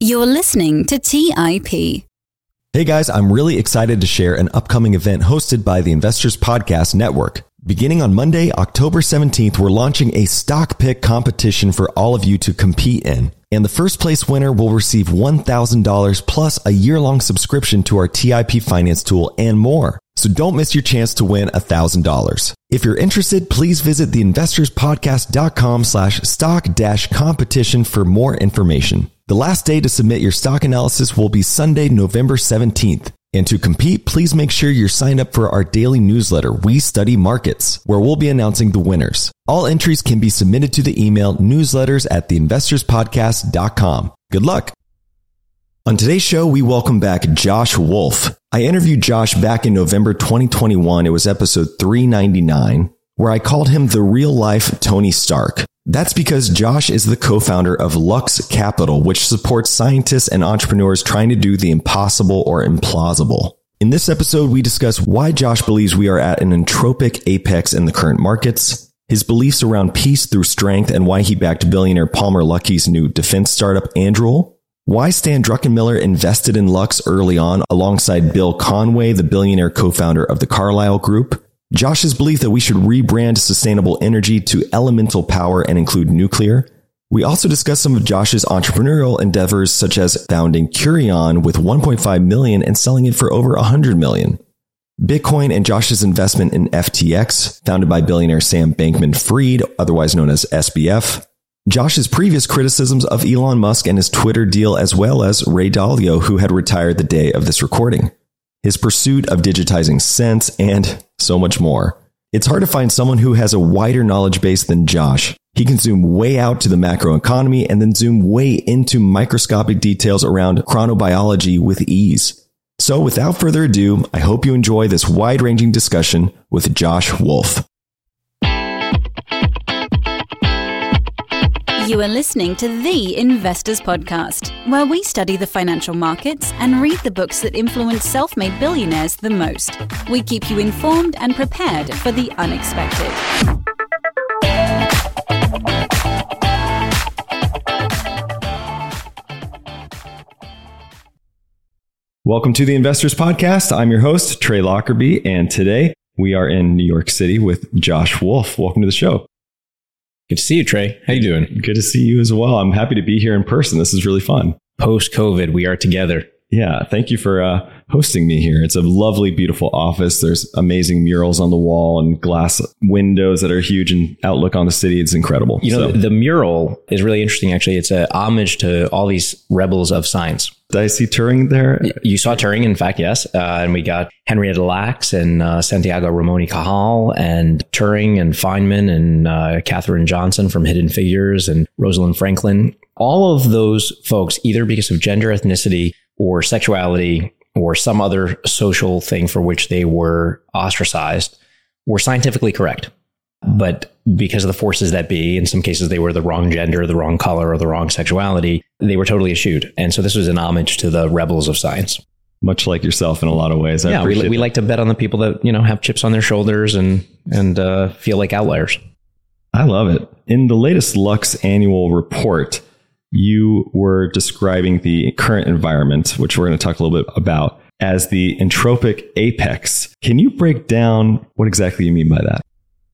You're listening to TIP. Hey guys, I'm really excited to share an upcoming event hosted by the Investors Podcast Network. Beginning on Monday, October 17th, we're launching a stock pick competition for all of you to compete in. And the first place winner will receive $1,000 plus a year-long subscription to our TIP finance tool and more. So don't miss your chance to win $1,000. If you're interested, please visit theinvestorspodcast.com/stock-competition for more information. The last day to submit your stock analysis will be Sunday, November 17th. And to compete, please make sure you're signed up for our daily newsletter, We Study Markets, where we'll be announcing the winners. All entries can be submitted to the email newsletters@theinvestorspodcast.com. Good luck. On today's show, we welcome back Josh Wolf. I interviewed Josh back in November 2021. It was episode 399, where I called him the real-life Tony Stark. That's because Josh is the co-founder of Lux Capital, which supports scientists and entrepreneurs trying to do the impossible or implausible. In this episode, we discuss why Josh believes we are at an entropic apex in the current markets, his beliefs around peace through strength, and why he backed billionaire Palmer Luckey's new defense startup, Anduril, why Stan Druckenmiller invested in Lux early on alongside Bill Conway, the billionaire co-founder of the Carlyle Group, Josh's belief that we should rebrand sustainable energy to elemental power and include nuclear. We also discuss some of Josh's entrepreneurial endeavors, such as founding Curion with 1.5 million and selling it for over 100 million. Bitcoin and Josh's investment in FTX, founded by billionaire Sam Bankman-Fried, otherwise known as SBF. Josh's previous criticisms of Elon Musk and his Twitter deal, as well as Ray Dalio, who had retired the day of this recording. His pursuit of digitizing Sense, and so much more. It's hard to find someone who has a wider knowledge base than Josh. He can zoom way out to the macro economy and then zoom way into microscopic details around chronobiology with ease. So without further ado, I hope you enjoy this wide-ranging discussion with Josh Wolf. You are listening to The Investors Podcast, where we study the financial markets and read the books that influence self-made billionaires the most. We keep you informed and prepared for the unexpected. Welcome to The Investors Podcast. I'm your host, Trey Lockerbie, and today we are in New York City with Josh Wolf. Welcome to the show. Good to see you, Trey. How you doing? Good to see you as well. I'm happy to be here in person. This is really fun. Post-COVID, we are together. Yeah, thank you for hosting me here. It's a lovely, beautiful office. There's amazing murals on the wall and glass windows that are huge and outlook on the city. It's incredible. You know, the mural is really interesting, actually. It's a homage to all these rebels of science. Did I see Turing there? You saw Turing, in fact, yes. And we got Henrietta Lacks and Santiago Ramon y Cajal and Turing and Feynman and Katherine Johnson from Hidden Figures and Rosalind Franklin. All of those folks, either because of gender, ethnicity, or sexuality, or some other social thing for which they were ostracized, were scientifically correct. But because of the forces that be, in some cases they were the wrong gender, the wrong color, or the wrong sexuality, they were totally eschewed. And so this was an homage to the rebels of science. Much like yourself in a lot of ways. Yeah, we like to bet on the people that, you know, have chips on their shoulders and feel like outliers. I love it. In the latest Lux annual report, you were describing the current environment, which we're going to talk a little bit about, as the entropic apex. Can you break down what exactly you mean by that?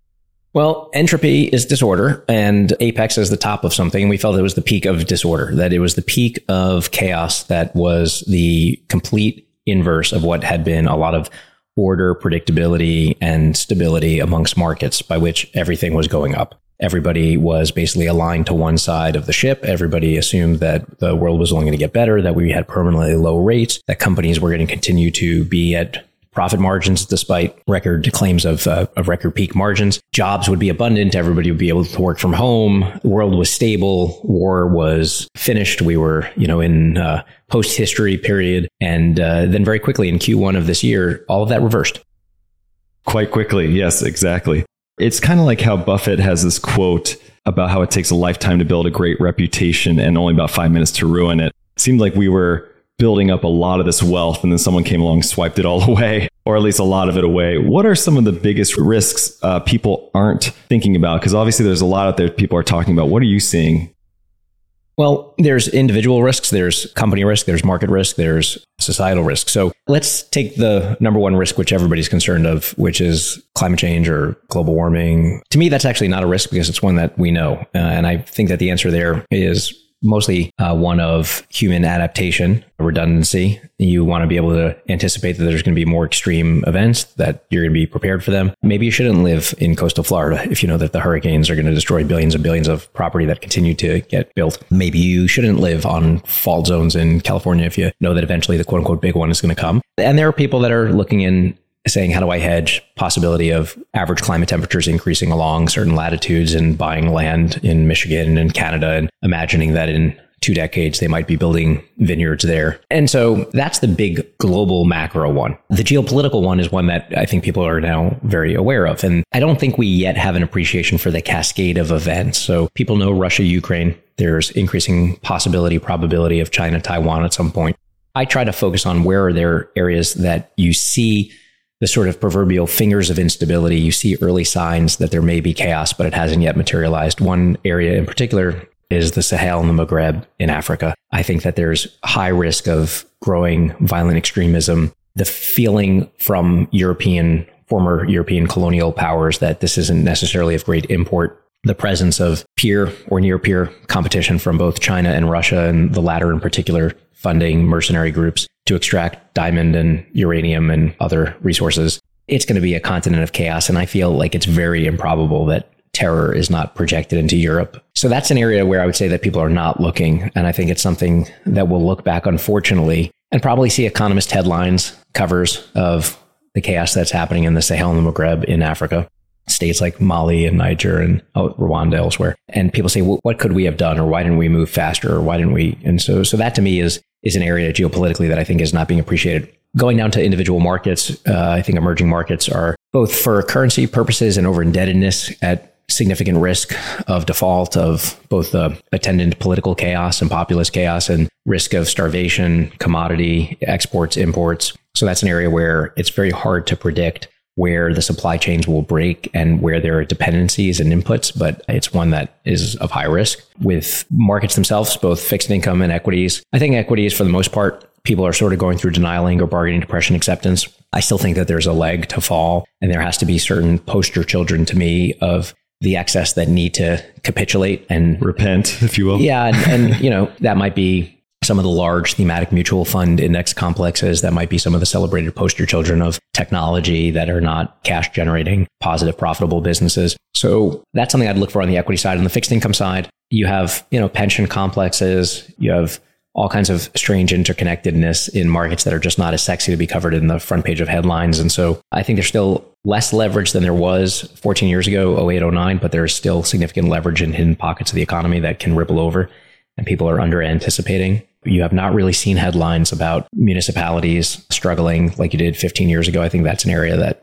Well, entropy is disorder, and apex is the top of something. We felt it was the peak of disorder, that it was the peak of chaos that was the complete inverse of what had been a lot of order, predictability, and stability amongst markets, by which everything was going up. Everybody was basically aligned to one side of the ship. Everybody assumed that the world was only going to get better, that we had permanently low rates, that companies were going to continue to be at profit margins despite record claims of record peak margins. Jobs would be abundant. Everybody would be able to work from home. The world was stable. War was finished. We were, in post-history period. And then very quickly in Q1 of this year, all of that reversed. Quite quickly. Yes, exactly. It's kind of like how Buffett has this quote about how it takes a lifetime to build a great reputation and only about 5 minutes to ruin it. It seemed like we were building up a lot of this wealth and then someone came along, swiped it all away, or at least a lot of it away. What are some of the biggest risks people aren't thinking about? Because obviously there's a lot out there people are talking about. What are you seeing? Well, there's individual risks, there's company risk, there's market risk, there's societal risk. So let's take the number one risk, which everybody's concerned of, which is climate change or global warming. To me, that's actually not a risk because it's one that we know. And I think that the answer there is mostly one of human adaptation, redundancy. You want to be able to anticipate that there's going to be more extreme events, that you're going to be prepared for them. Maybe you shouldn't live in coastal Florida if you know that the hurricanes are going to destroy billions and billions of property that continue to get built. Maybe you shouldn't live on fault zones in California if you know that eventually the quote unquote big one is going to come. And there are people that are looking in saying, how do I hedge possibility of average climate temperatures increasing along certain latitudes and buying land in Michigan and Canada and imagining that in 2 decades, they might be building vineyards there. And so that's the big global macro one. The geopolitical one is one that I think people are now very aware of. And I don't think we yet have an appreciation for the cascade of events. So people know Russia, Ukraine. There's increasing possibility, probability of China, Taiwan at some point. I try to focus on where are there areas that you see the sort of proverbial fingers of instability. You see early signs that there may be chaos, but it hasn't yet materialized. One area in particular is the Sahel and the Maghreb in Africa. I think that there's high risk of growing violent extremism. The feeling from former European colonial powers that this isn't necessarily of great import. The presence of peer or near peer competition from both China and Russia, and the latter in particular, funding mercenary groups to extract diamond and uranium and other resources. It's going to be a continent of chaos. And I feel like it's very improbable that terror is not projected into Europe. So that's an area where I would say that people are not looking. And I think it's something that we'll look back, unfortunately, and probably see Economist headlines, covers of the chaos that's happening in the Sahel and the Maghreb in Africa. States like Mali and Niger and Rwanda elsewhere. And people say, well, what could we have done? Or why didn't we move faster? Or why didn't we? And so that to me is an area geopolitically that I think is not being appreciated. Going down to individual markets, I think emerging markets are both for currency purposes and over indebtedness at significant risk of default, of both the attendant political chaos and populist chaos, and risk of starvation, commodity exports, imports. So that's an area where it's very hard to predict where the supply chains will break and where there are dependencies and inputs, but it's one that is of high risk. With markets themselves, both fixed income and equities, I think equities, for the most part, people are sort of going through denying or bargaining depression acceptance. I still think that there's a leg to fall, and there has to be certain poster children to me of the excess that need to capitulate and repent, if you will. Yeah. And you know, that might be some of the large thematic mutual fund index complexes. That might be some of the celebrated poster children of technology that are not cash generating, positive, profitable businesses. So that's something I'd look for on the equity side. On the fixed income side, you have, pension complexes, you have all kinds of strange interconnectedness in markets that are just not as sexy to be covered in the front page of headlines. And so I think there's still less leverage than there was 14 years ago, 08, 09, but there's still significant leverage in hidden pockets of the economy that can ripple over, and people are under anticipating. You have not really seen headlines about municipalities struggling like you did 15 years ago. I think that's an area that,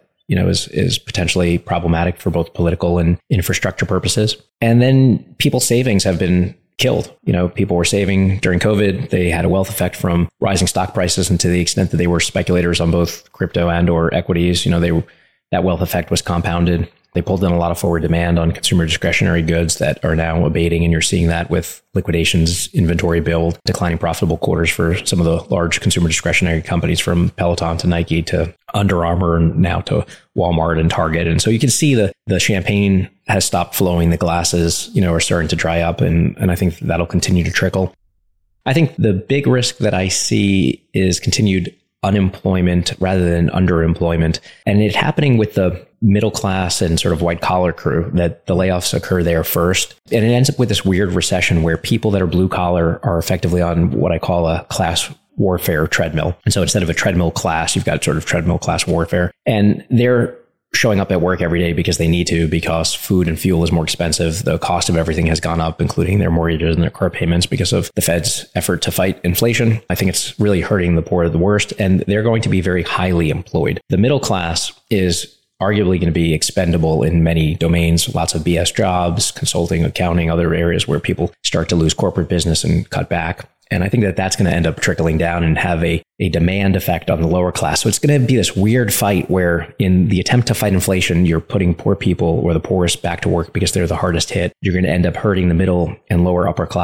is potentially problematic for both political and infrastructure purposes. And then people's savings have been killed. People were saving during COVID. They had a wealth effect from rising stock prices, and to the extent that they were speculators on both crypto and or equities, that wealth effect was compounded. They pulled in a lot of forward demand on consumer discretionary goods that are now abating. And you're seeing that with liquidations, inventory build, declining profitable quarters for some of the large consumer discretionary companies, from Peloton to Nike to Under Armour and now to Walmart and Target. And so you can see the champagne has stopped flowing. The glasses, are starting to dry up. And I think that'll continue to trickle. I think the big risk that I see is continued unemployment rather than underemployment. And it happening with the middle class and sort of white collar crew, that the layoffs occur there first. And it ends up with this weird recession where people that are blue collar are effectively on what I call a class warfare treadmill. And so instead of a treadmill class, you've got sort of treadmill class warfare. And they're showing up at work every day because they need to, because food and fuel is more expensive. The cost of everything has gone up, including their mortgages and their car payments, because of the Fed's effort to fight inflation. I think it's really hurting the poor the worst, and they're going to be very highly employed. The middle class is arguably going to be expendable in many domains, lots of BS jobs, consulting, accounting, other areas where people start to lose corporate business and cut back. And I think that that's going to end up trickling down and have a demand effect on the lower class. So it's going to be this weird fight where, in the attempt to fight inflation, you're putting poor people or the poorest back to work because they're the hardest hit. You're going to end up hurting the middle and lower upper class.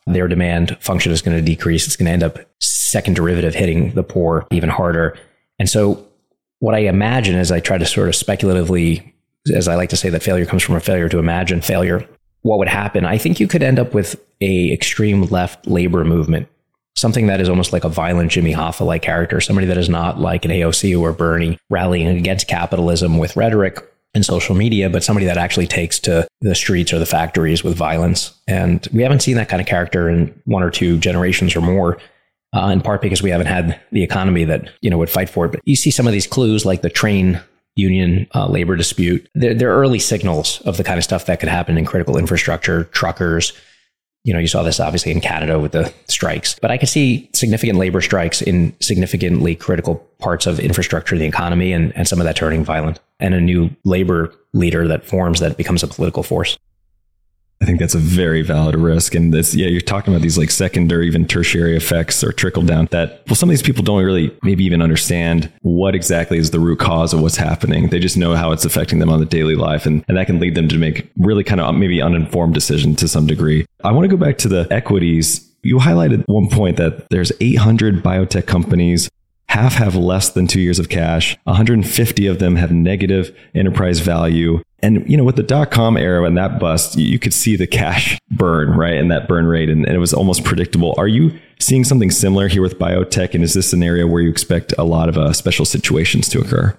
their demand function is going to decrease. It's going to end up second derivative hitting the poor even harder. And so what I imagine as I try to sort of speculatively, as I like to say that failure comes from a failure to imagine failure, what would happen? I think you could end up with a extreme left labor movement, something that is almost like a violent Jimmy Hoffa-like character, somebody that is not like an AOC or Bernie rallying against capitalism with rhetoric and social media, but somebody that actually takes to the streets or the factories with violence. And we haven't seen that kind of character in 1 or 2 generations or more, in part because we haven't had the economy that, would fight for it. But you see some of these clues like the train union labor dispute. They're early signals of the kind of stuff that could happen in critical infrastructure, truckers. You saw this obviously in Canada with the strikes, but I could see significant labor strikes in significantly critical parts of infrastructure, the economy, and some of that turning violent, and a new labor leader that forms that becomes a political force. I think that's a very valid risk. And this, you're talking about these like secondary, even tertiary effects or trickle down that, some of these people don't really maybe even understand what exactly is the root cause of what's happening. They just know how it's affecting them on the daily life. And that can lead them to make really kind of maybe uninformed decisions to some degree. I want to go back to the equities. You highlighted at one point that there's 800 biotech companies. Half have less than 2 years of cash. 150 of them have negative enterprise value. And, with the .com era and that bust, you could see the cash burn, right? And that burn rate. And it was almost predictable. Are you seeing something similar here with biotech? And is this an area where you expect a lot of special situations to occur?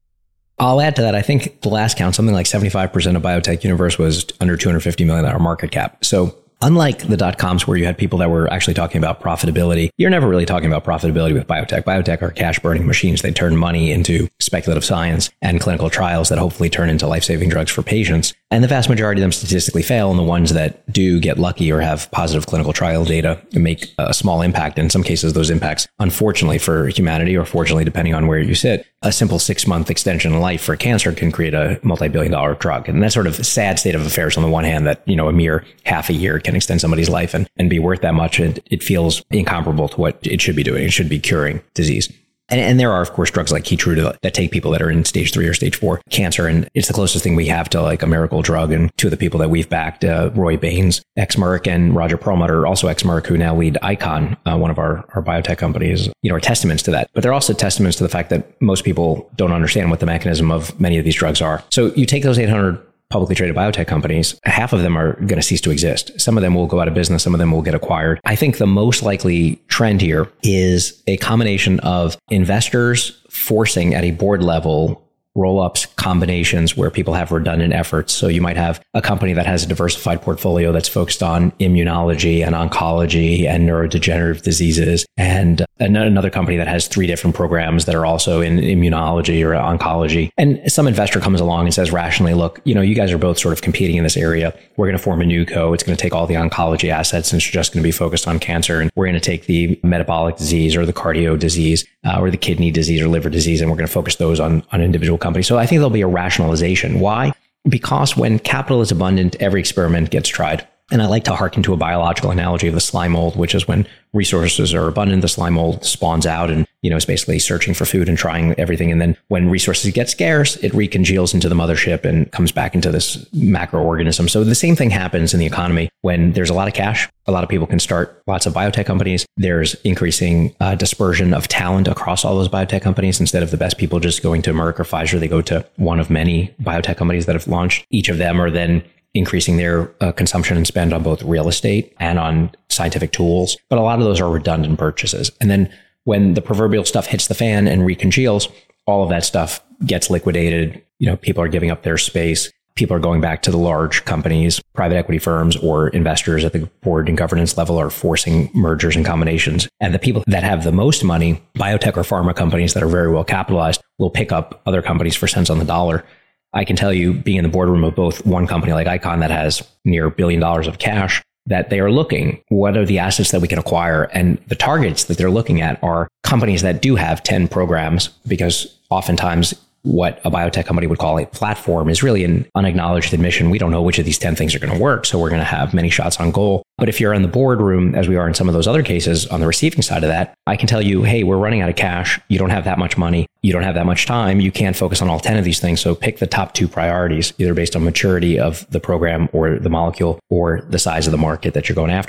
I'll add to that. I think the last count, something like 75% of biotech universe was under $250 million market cap. So unlike the .coms where you had people that were actually talking about profitability, you're never really talking about profitability with biotech. Biotech are cash burning machines. They turn money into speculative science and clinical trials that hopefully turn into life-saving drugs for patients. And the vast majority of them statistically fail. And the ones that do get lucky or have positive clinical trial data make a small impact. In some cases, those impacts, unfortunately for humanity, or fortunately, depending on where you sit, a simple 6-month extension in life for cancer can create a multi-billion-dollar drug. And that sort of sad state of affairs on the one hand that, a mere half a year can extend somebody's life and be worth that much. And it feels incomparable to what it should be doing. It should be curing disease. And there are, of course, drugs like Keytruda that take people that are in stage 3 or stage 4 cancer. And it's the closest thing we have to like a miracle drug. And 2 of the people that we've backed, Roy Baines, ex-Merck, and Roger Perlmutter, also ex-Merck, who now lead Icon, one of our biotech companies, are testaments to that. But they're also testaments to the fact that most people don't understand what the mechanism of many of these drugs are. So you take those 800 publicly traded biotech companies, half of them are going to cease to exist. Some of them will go out of business. Some of them will get acquired. I think the most likely trend here is a combination of investors forcing at a board level roll-ups, combinations where people have redundant efforts. So you might have a company that has a diversified portfolio that's focused on immunology and oncology and neurodegenerative diseases, and another company that has 3 different programs that are also in immunology or oncology. And some investor comes along and says rationally, look, you guys are both sort of competing in this area. We're going to form a new co. It's going to take all the oncology assets and it's just going to be focused on cancer. And we're going to take the metabolic disease or the cardio disease or the kidney disease or liver disease, and we're going to focus those on individual companies. So I think there'll be a rationalization. Why? Because when capital is abundant, every experiment gets tried. And I like to hearken to a biological analogy of the slime mold, which is when resources are abundant, the slime mold spawns out and, is basically searching for food and trying everything. And then when resources get scarce, it recongeals into the mothership and comes back into this macroorganism. So the same thing happens in the economy. When there's a lot of cash, a lot of people can start lots of biotech companies. There's increasing dispersion of talent across all those biotech companies. Instead of the best people just going to Merck or Pfizer, they go to one of many biotech companies that have launched. Each of them are then increasing their consumption and spend on both real estate and on scientific tools. But a lot of those are redundant purchases. And then when the proverbial stuff hits the fan and recongeals, all of that stuff gets liquidated. People are giving up their space. People are going back to the large companies, private equity firms, or investors at the board and governance level are forcing mergers and combinations. And the people that have the most money, biotech or pharma companies that are very well capitalized, will pick up other companies for cents on the dollar. I can tell you, being in the boardroom of both one company like Icon that has near $1 billion of cash, that they are looking, what are the assets that we can acquire? And the targets that they're looking at are companies that do have 10 programs, because oftentimes what a biotech company would call a platform is really an unacknowledged admission. We don't know which of these 10 things are going to work, so we're going to have many shots on goal. But if you're in the boardroom, as we are in some of those other cases on the receiving side of that, I can tell you, hey, we're running out of cash. You don't have that much money. You don't have that much time. You can't focus on all 10 of these things. So pick the top 2 priorities, either based on maturity of the program or the molecule or the size of the market that you're going after.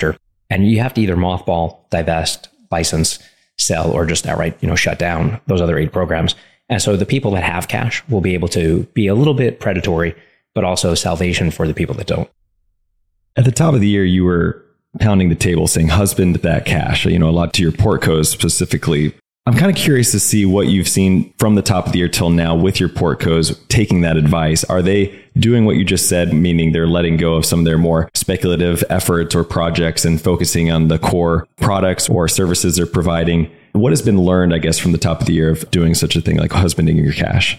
And you have to either mothball, divest, license, sell, or just outright, shut down those other 8 programs. And so the people that have cash will be able to be a little bit predatory, but also salvation for the people that don't. At the top of the year, you were pounding the table saying, husband that cash, a lot to your portcos specifically. I'm kind of curious to see what you've seen from the top of the year till now with your portcos taking that advice. Are they doing what you just said, meaning they're letting go of some of their more speculative efforts or projects and focusing on the core products or services they're providing? What has been learned, I guess, from the top of the year of doing such a thing like husbanding your cash?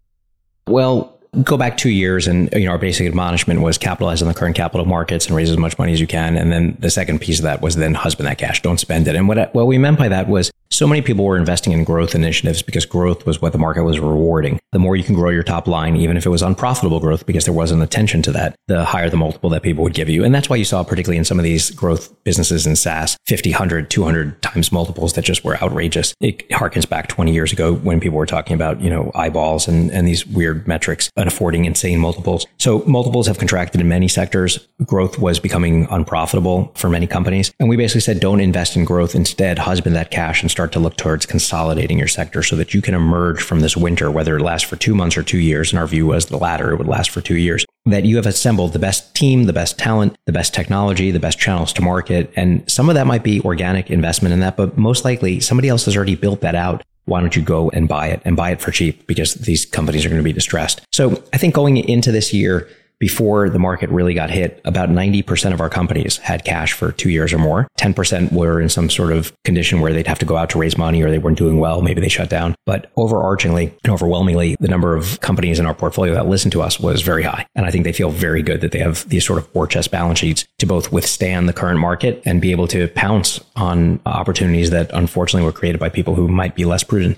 Well, go back 2 years and our basic admonishment was capitalize on the current capital markets and raise as much money as you can. And then the second piece of that was then husband that cash, don't spend it. And what we meant by that was so many people were investing in growth initiatives because growth was what the market was rewarding. The more you can grow your top line, even if it was unprofitable growth, because there wasn't attention to that, the higher the multiple that people would give you. And that's why you saw, particularly in some of these growth businesses in SaaS, 50, 100, 200 times multiples that just were outrageous. It harkens back 20 years ago when people were talking about, eyeballs and these weird metrics and affording insane multiples. So multiples have contracted in many sectors. Growth was becoming unprofitable for many companies. And we basically said, don't invest in growth. Instead, husband that cash and start to look towards consolidating your sector so that you can emerge from this winter, whether it lasts for 2 months or 2 years. And our view was the latter, it would last for 2 years. That you have assembled the best team, the best talent, the best technology, the best channels to market. And some of that might be organic investment in that, but most likely somebody else has already built that out. Why don't you go and buy it for cheap? Because these companies are going to be distressed. So I think going into this year, before the market really got hit, about 90% of our companies had cash for 2 years or more. 10% were in some sort of condition where they'd have to go out to raise money or they weren't doing well. Maybe they shut down. But overarchingly and overwhelmingly, the number of companies in our portfolio that listened to us was very high. And I think they feel very good that they have these sort of war chest balance sheets to both withstand the current market and be able to pounce on opportunities that unfortunately were created by people who might be less prudent.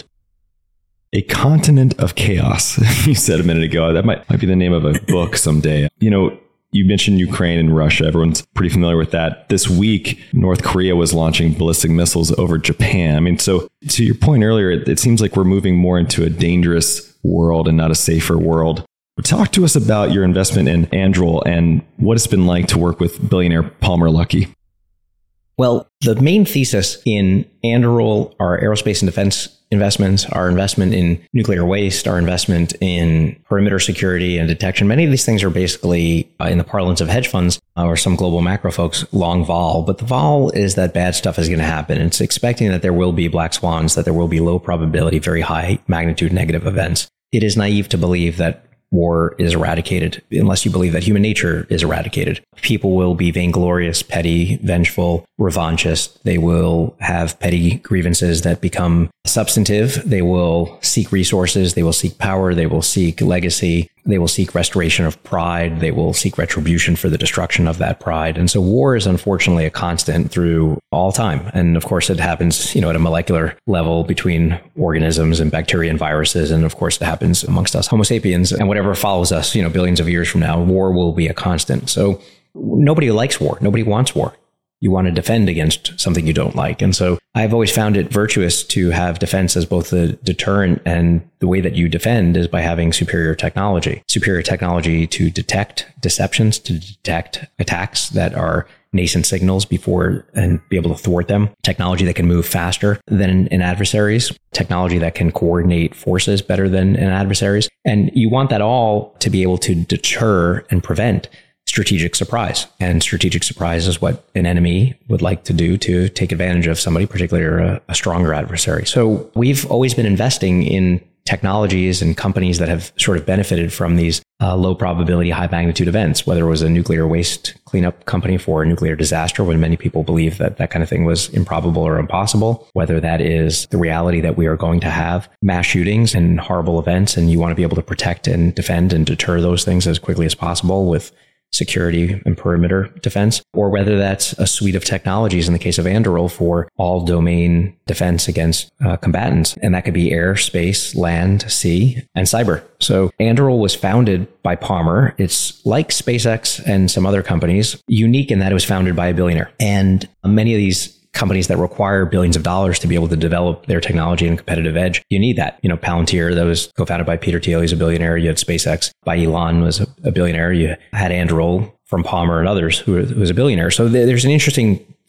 A continent of chaos, you said a minute ago. That might be the name of a book someday. You mentioned Ukraine and Russia. Everyone's pretty familiar with that. This week, North Korea was launching ballistic missiles over Japan. So to your point earlier, it seems like we're moving more into a dangerous world and not a safer world. Talk to us about your investment in Anduril and what it's been like to work with billionaire Palmer Luckey. Well, the main thesis in Anduril, our aerospace and defense investments, our investment in nuclear waste, our investment in perimeter security and detection, many of these things are basically, in the parlance of hedge funds or some global macro folks, long vol. But the vol is that bad stuff is going to happen. It's expecting that there will be black swans, that there will be low probability, very high magnitude negative events. It is naive to believe that war is eradicated unless you believe that human nature is eradicated. People will be vainglorious, petty, vengeful, revanchist. They will have petty grievances that become substantive. They will seek resources. They will seek power. They will seek legacy. They will seek restoration of pride. They will seek retribution for the destruction of that pride. And so war is unfortunately a constant through all time. And of course, it happens, at a molecular level between organisms and bacteria and viruses. And of course, it happens amongst us Homo sapiens and whatever follows us, billions of years from now. War will be a constant. So nobody likes war. Nobody wants war. You want to defend against something you don't like. And so I've always found it virtuous to have defense as both a deterrent, and the way that you defend is by having superior technology to detect deceptions, to detect attacks that are nascent signals before and be able to thwart them. Technology that can move faster than an adversary's, technology that can coordinate forces better than an adversary's. And you want that all to be able to deter and prevent strategic surprise. And strategic surprise is what an enemy would like to do to take advantage of somebody, particularly a stronger adversary. So we've always been investing in technologies and companies that have sort of benefited from these low probability, high magnitude events, whether it was a nuclear waste cleanup company for a nuclear disaster, when many people believe that that kind of thing was improbable or impossible, whether that is the reality that we are going to have mass shootings and horrible events, and you want to be able to protect and defend and deter those things as quickly as possible with security and perimeter defense, or whether that's a suite of technologies in the case of Anduril for all domain defense against combatants. And that could be air, space, land, sea, and cyber. So Anduril was founded by Palmer. It's like SpaceX and some other companies, unique in that it was founded by a billionaire. And many of these companies that require billions of dollars to be able to develop their technology and competitive edge, you need that. Palantir, that was co-founded by Peter Thiel, he's a billionaire. You had SpaceX by Elon, was a billionaire. You had Anduril from Palmer and others who was a billionaire. So there's an interesting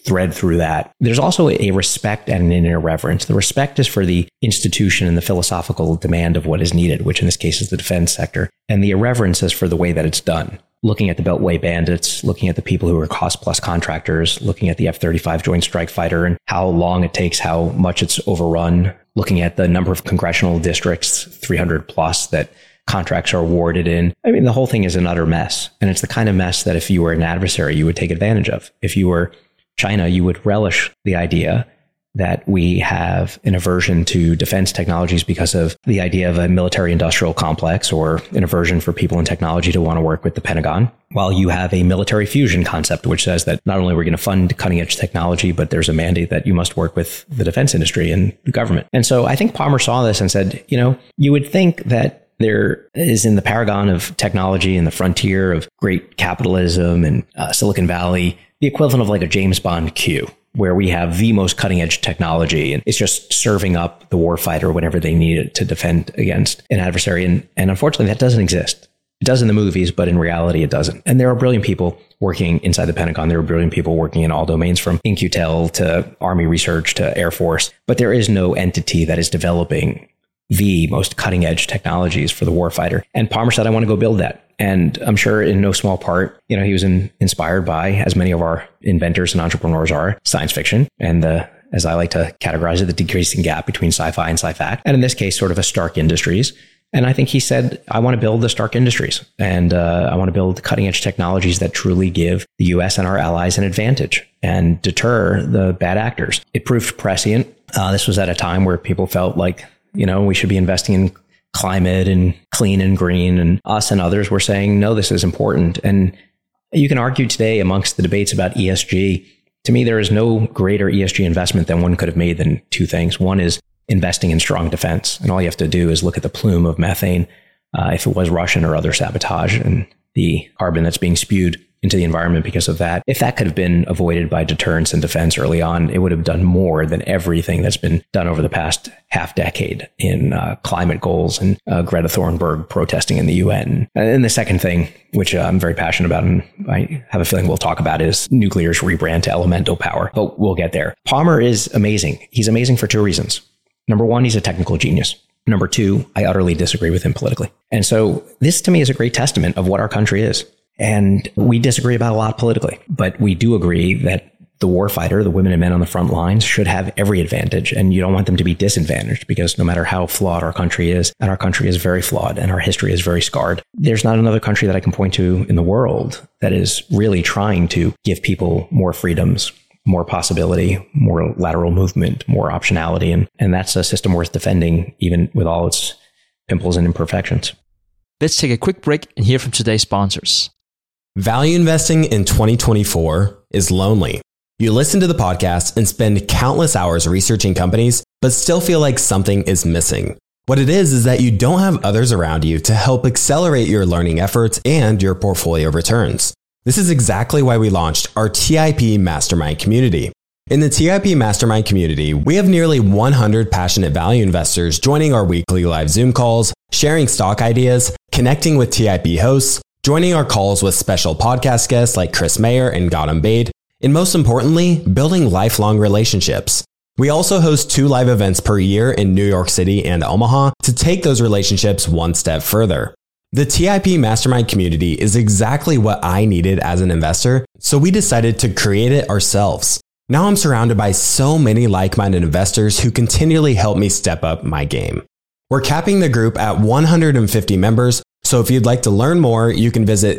thread through that. There's also a respect and an irreverence. The respect is for the institution and the philosophical demand of what is needed, which in this case is the defense sector. And the irreverence is for the way that it's done. Looking at the Beltway bandits, looking at the people who are cost plus contractors, looking at the F-35 Joint Strike Fighter and how long it takes, how much it's overrun, looking at the number of congressional districts, 300 plus, that contracts are awarded in. I mean, the whole thing is an utter mess. And it's the kind of mess that if you were an adversary, you would take advantage of. If you were China, you would relish the idea that we have an aversion to defense technologies because of the idea of a military industrial complex, or an aversion for people in technology to want to work with the Pentagon, while you have a military fusion concept, which says that not only are we going to fund cutting edge technology, but there's a mandate that you must work with the defense industry and the government. And so I think Palmer saw this and said, you would think that there is in the paragon of technology and the frontier of great capitalism and Silicon Valley, the equivalent of like a James Bond Q, where we have the most cutting edge technology and it's just serving up the warfighter whenever they need it to defend against an adversary. And unfortunately, that doesn't exist. It does in the movies, but in reality, it doesn't. And there are brilliant people working inside the Pentagon. There are brilliant people working in all domains, from In-Q-Tel to Army research to Air Force. But there is no entity that is developing the most cutting edge technologies for the warfighter. And Palmer said, I want to go build that. And I'm sure in no small part, he was inspired by, as many of our inventors and entrepreneurs are, science fiction. And as I like to categorize it, the decreasing gap between sci-fi and sci-fact. And in this case, sort of a Stark Industries. And I think he said, I want to build the Stark Industries. And I want to build cutting edge technologies that truly give the US and our allies an advantage and deter the bad actors. It proved prescient. This was at a time where people felt like, we should be investing in climate and clean and green, and us and others were saying, no, this is important. And you can argue today amongst the debates about ESG. To me, there is no greater ESG investment than one could have made than two things. One is investing in strong defense. And all you have to do is look at the plume of methane, if it was Russian or other sabotage, and the carbon that's being spewed into the environment because of that. If that could have been avoided by deterrence and defense early on, it would have done more than everything that's been done over the past half decade in climate goals and Greta Thunberg protesting in the UN. And the second thing, which I'm very passionate about, and I have a feeling we'll talk about, is nuclear's rebrand to elemental power. But we'll get there. Palmer is amazing. He's amazing for two reasons. Number one, he's a technical genius. Number two, I utterly disagree with him politically. And so this to me is a great testament of what our country is. And we disagree about a lot politically, but we do agree that the warfighter, the women and men on the front lines, should have every advantage. And you don't want them to be disadvantaged, because no matter how flawed our country is, and our country is very flawed and our history is very scarred, there's not another country that I can point to in the world that is really trying to give people more freedoms, more possibility, more lateral movement, more optionality. And that's a system worth defending, even with all its pimples and imperfections. Let's take a quick break and hear from today's sponsors. Value investing in 2024 is lonely. You listen to the podcast and spend countless hours researching companies, but still feel like something is missing. What it is that you don't have others around you to help accelerate your learning efforts and your portfolio returns. This is exactly why we launched our TIP Mastermind community. In the TIP Mastermind community, we have nearly 100 passionate value investors joining our weekly live Zoom calls, sharing stock ideas, connecting with TIP hosts, joining our calls with special podcast guests like Chris Mayer and Gautam Baid, and most importantly, building lifelong relationships. We also host 2 live events per year in New York City and Omaha to take those relationships one step further. The TIP Mastermind community is exactly what I needed as an investor, so we decided to create it ourselves. Now I'm surrounded by so many like-minded investors who continually help me step up my game. We're capping the group at 150 members, so if you'd like to learn more, you can visit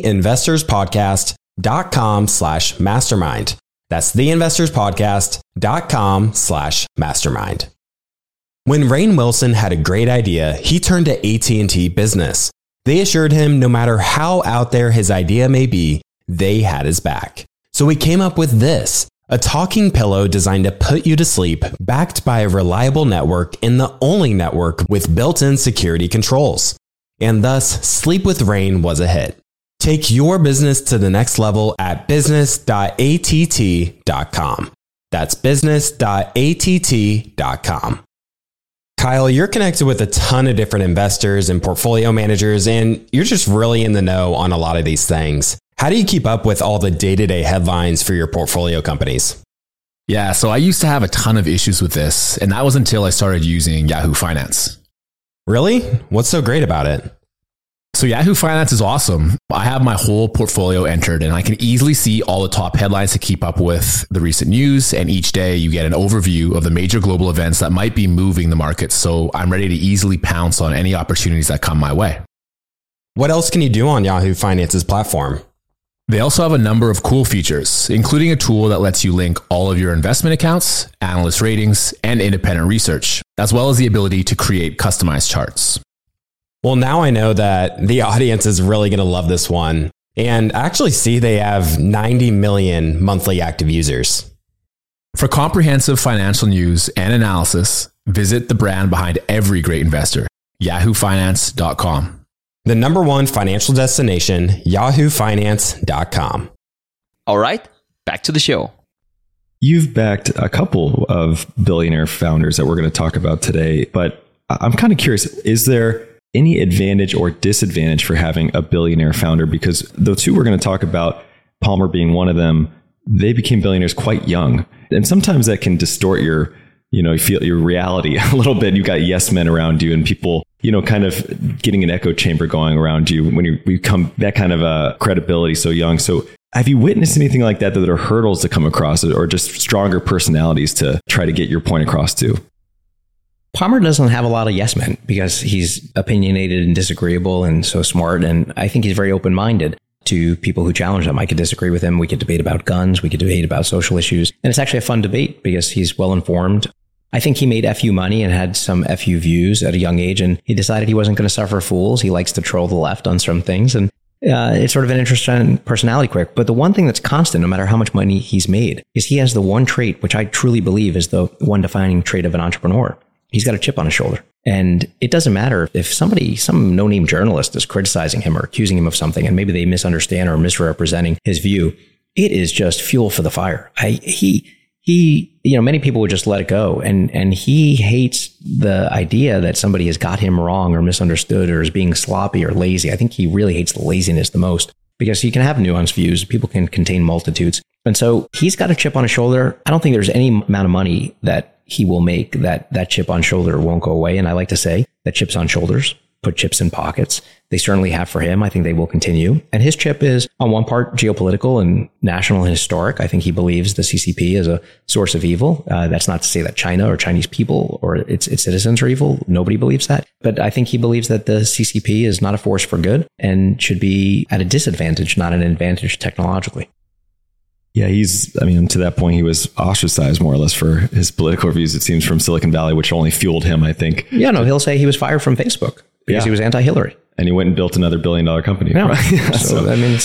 theinvestorspodcast.com/mastermind. That's theinvestorspodcast.com/mastermind. When Rainn Wilson had a great idea, he turned to AT&T Business. They assured him no matter how out there his idea may be, they had his back. So we came up with this, a talking pillow designed to put you to sleep, backed by a reliable network and the only network with built-in security controls. And thus, Sleep with Rainn was a hit. Take your business to the next level at business.att.com. That's business.att.com. Kyle, you're connected with a ton of different investors and portfolio managers, and you're just really in the know on a lot of these things. How do you keep up with all the day-to-day headlines for your portfolio companies? Yeah, so I used to have a ton of issues with this, and that was until I started using Yahoo Finance. Really? What's so great about it? So Yahoo Finance is awesome. I have my whole portfolio entered and I can easily see all the top headlines to keep up with the recent news. And each day you get an overview of the major global events that might be moving the market. So I'm ready to easily pounce on any opportunities that come my way. What else can you do on Yahoo Finance's platform? They also have a number of cool features, including a tool that lets you link all of your investment accounts, analyst ratings, and independent research, as well as the ability to create customized charts. Well, now I know that the audience is really going to love this one. And I actually see they have 90 million monthly active users. For comprehensive financial news and analysis, visit the brand behind every great investor, yahoofinance.com. The number one financial destination, yahoofinance.com. All right, back to the show. You've backed a couple of billionaire founders that we're going to talk about today, but I'm kind of curious, is there any advantage or disadvantage for having a billionaire founder? Because the two we're going to talk about, Palmer being one of them, they became billionaires quite young. And sometimes that can distort your reality a little bit. You've got yes men around you and people, kind of getting an echo chamber going around you when you become that kind of a credibility so young. So have you witnessed anything like that are hurdles to come across or just stronger personalities to try to get your point across to? Palmer doesn't have a lot of yes men because he's opinionated and disagreeable and so smart. And I think he's very open-minded to people who challenge him. I could disagree with him. We could debate about guns. We could debate about social issues. And it's actually a fun debate because he's well-informed. I think he made FU money and had some FU views at a young age. And he decided he wasn't going to suffer fools. He likes to troll the left on some things. And it's sort of an interesting personality quirk. But the one thing that's constant, no matter how much money he's made, is he has the one trait, which I truly believe is the one defining trait of an entrepreneur. He's got a chip on his shoulder. And it doesn't matter if some no-name journalist is criticizing him or accusing him of something, and maybe they misunderstand or misrepresenting his view. It is just fuel for the fire. Many people would just let it go. And he hates the idea that somebody has got him wrong or misunderstood or is being sloppy or lazy. I think he really hates the laziness the most because he can have nuanced views. People can contain multitudes. And so he's got a chip on his shoulder. I don't think there's any amount of money that he will make that chip on shoulder won't go away. And I like to say that chips on shoulders put chips in pockets. They certainly have for him. I think they will continue. And his chip is on one part geopolitical and national and historic. I think he believes the CCP is a source of evil. That's not to say that China or Chinese people or its citizens are evil. Nobody believes that. But I think he believes that the CCP is not a force for good and should be at a disadvantage, not an advantage technologically. Yeah, to that point, he was ostracized more or less for his political views, it seems, from Silicon Valley, which only fueled him, I think. Yeah, no, he'll say he was fired from Facebook because he was anti-Hillary. And he went and built another $1 billion company. Yeah. Right? So,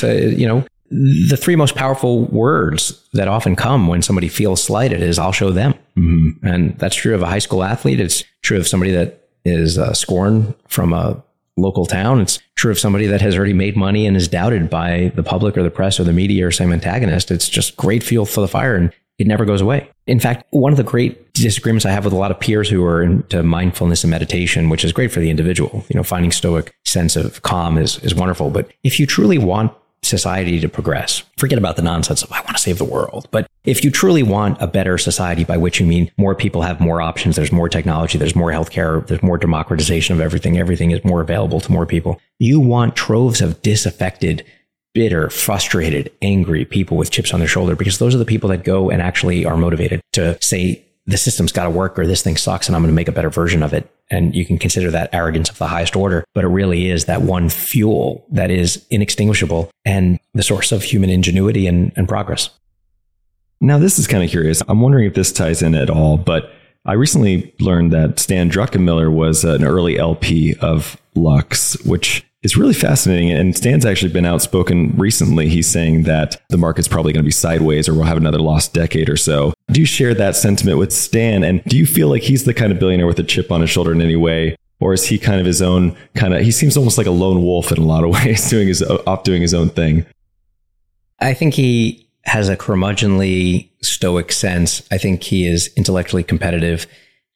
the three most powerful words that often come when somebody feels slighted is, I'll show them. Mm-hmm. And that's true of a high school athlete. It's true of somebody that is scorned from a local town. It's true of somebody that has already made money and is doubted by the public or the press or the media or some antagonist. It's just great fuel for the fire and it never goes away. In fact, one of the great disagreements I have with a lot of peers who are into mindfulness and meditation, which is great for the individual, finding stoic sense of calm is wonderful. But if you truly want society to progress, forget about the nonsense of I want to save the world. But if you truly want a better society, by which you mean more people have more options, there's more technology, there's more healthcare, there's more democratization of everything is more available to more people. You want troves of disaffected, bitter, frustrated, angry people with chips on their shoulder, because those are the people that go and actually are motivated to say, the system's got to work or this thing sucks and I'm going to make a better version of it. And you can consider that arrogance of the highest order, but it really is that one fuel that is inextinguishable and the source of human ingenuity and progress. Now, this is kind of curious. I'm wondering if this ties in at all, but I recently learned that Stan Druckenmiller was an early LP of Lux, which is really fascinating. And Stan's actually been outspoken recently. He's saying that the market's probably going to be sideways or we'll have another lost decade or so. Do you share that sentiment with Stan? And do you feel like he's the kind of billionaire with a chip on his shoulder in any way? Or is he kind of his own he seems almost like a lone wolf in a lot of ways, doing his own thing? I think he has a curmudgeonly stoic sense. I think he is intellectually competitive.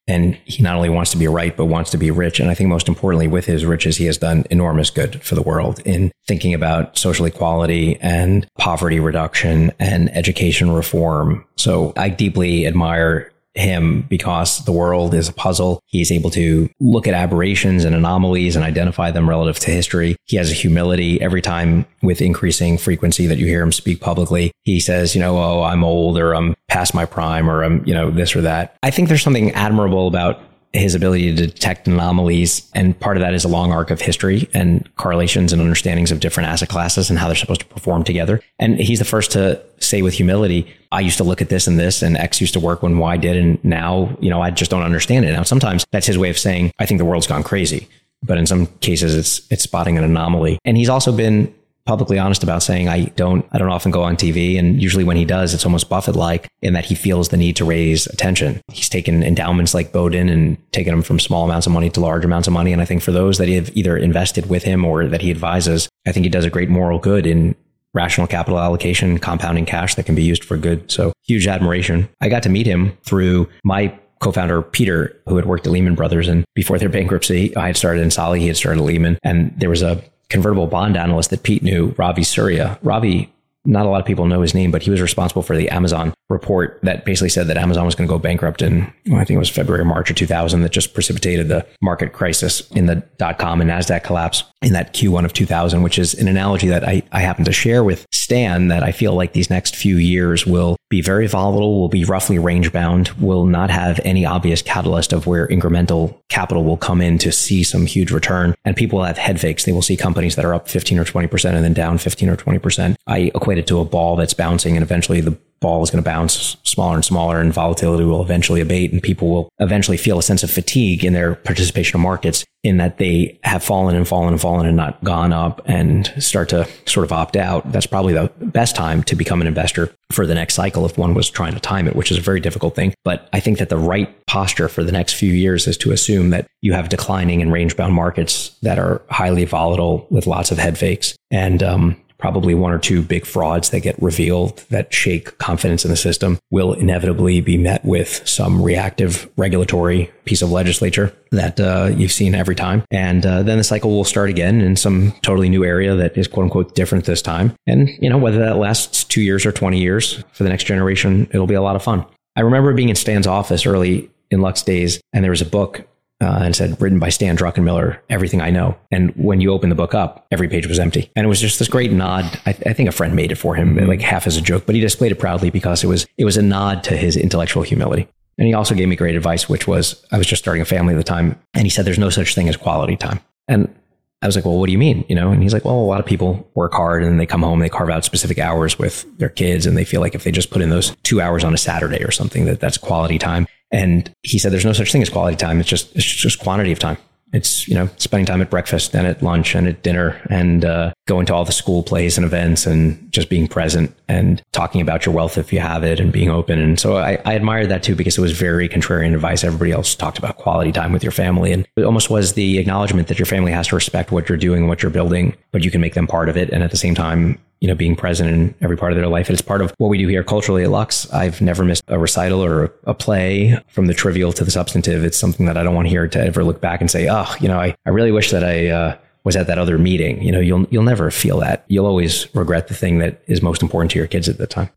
And he not only wants to be right, but wants to be rich. And I think most importantly, with his riches, he has done enormous good for the world in thinking about social equality and poverty reduction and education reform. So I deeply admire him because the world is a puzzle. He's able to look at aberrations and anomalies and identify them relative to history. He has a humility every time with increasing frequency that you hear him speak publicly. He says, oh, I'm old, or I'm past my prime, or I'm, this or that. I think there's something admirable about his ability to detect anomalies. And part of that is a long arc of history and correlations and understandings of different asset classes and how they're supposed to perform together. And he's the first to say with humility, I used to look at this and this, and X used to work when Y did. And now, I just don't understand it. Now, sometimes that's his way of saying, I think the world's gone crazy. But in some cases, it's spotting an anomaly. And he's also been publicly honest about saying, I don't often go on TV. And usually when he does, it's almost Buffett-like in that he feels the need to raise attention. He's taken endowments like Bowdoin and taken them from small amounts of money to large amounts of money. And I think for those that have either invested with him or that he advises, I think he does a great moral good in rational capital allocation, compounding cash that can be used for good. So huge admiration. I got to meet him through my co-founder, Peter, who had worked at Lehman Brothers. And before their bankruptcy, I had started in Sali, he had started at Lehman. And there was a convertible bond analyst that Pete knew, Ravi Surya. Ravi, not a lot of people know his name, but he was responsible for the Amazon report that basically said that Amazon was going to go bankrupt in, I think it was February or March of 2000, that just precipitated the market crisis in the .com and NASDAQ collapse in that Q1 of 2000, which is an analogy that I happen to share with Stan, that I feel like these next few years will be very volatile, will be roughly range bound, will not have any obvious catalyst of where incremental capital will come in to see some huge return. And people will have head fakes. They will see companies that are up 15 or 20% and then down 15 or 20%. I equate it to a ball that's bouncing, and eventually the ball is going to bounce smaller and smaller, and volatility will eventually abate, and people will eventually feel a sense of fatigue in their participation in markets, in that they have fallen and not gone up, and start to sort of opt out. That's probably the best time to become an investor for the next cycle if one was trying to time it, which is a very difficult thing. But I think that the right posture for the next few years is to assume that you have declining and range-bound markets that are highly volatile with lots of head fakes, and probably one or two big frauds that get revealed that shake confidence in the system will inevitably be met with some reactive regulatory piece of legislature that you've seen every time. And then the cycle will start again in some totally new area that is quote unquote different this time. And, whether that lasts 2 years or 20 years for the next generation, it'll be a lot of fun. I remember being in Stan's office early in Lux days, and there was a book and it said, written by Stan Druckenmiller, Everything I Know. And when you open the book up, every page was empty. And it was just this great nod. I think a friend made it for him, like half as a joke, but he displayed it proudly because it was a nod to his intellectual humility. And he also gave me great advice, which was, I was just starting a family at the time. And he said, there's no such thing as quality time. And I was like, well, what do you mean? And he's like, well, a lot of people work hard and they come home, they carve out specific hours with their kids. And they feel like if they just put in those 2 hours on a Saturday or something, that's quality time. And he said, there's no such thing as quality time. It's just quantity of time. It's, spending time at breakfast and at lunch and at dinner and going to all the school plays and events and just being present and talking about your wealth if you have it and being open. And so I admired that too, because it was very contrarian advice. Everybody else talked about quality time with your family. And it almost was the acknowledgement that your family has to respect what you're doing and what you're building, but you can make them part of it. And at the same time, being present in every part of their life. And it's part of what we do here culturally at Lux. I've never missed a recital or a play, from the trivial to the substantive. It's something that I don't want to hear to ever look back and say, I really wish that I was at that other meeting. You'll never feel that. You'll always regret the thing that is most important to your kids at the time.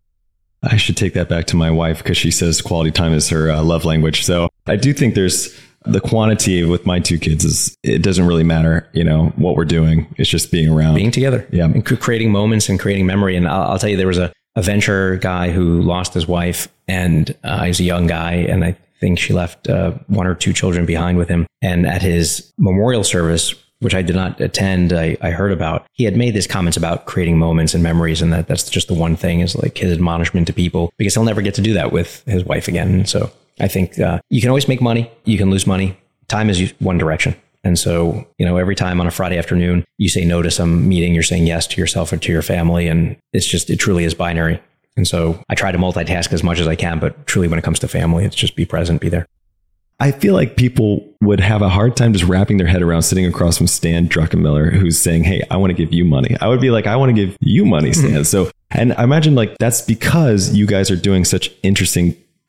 I should take that back to my wife, because she says quality time is her love language. So I do think there's the quantity with my two kids it doesn't really matter, what we're doing. It's just being around, being together, and creating moments and creating memory. And I'll tell you, there was a venture guy who lost his wife, and he's a young guy, and I think she left 1 or 2 children behind with him. And at his memorial service, which I did not attend, I heard about, he had made these comments about creating moments and memories, and that's just the one thing, is like his admonishment to people, because he'll never get to do that with his wife again. And so I think you can always make money, you can lose money. Time is one direction. And so, every time on a Friday afternoon you say no to some meeting, you're saying yes to yourself or to your family. And it truly is binary. And so I try to multitask as much as I can, but truly when it comes to family, it's just be present, be there. I feel like people would have a hard time just wrapping their head around sitting across from Stan Druckenmiller, who's saying, hey, I want to give you money. I would be like, I want to give you money, Stan. So, and I imagine that's because you guys are doing such interesting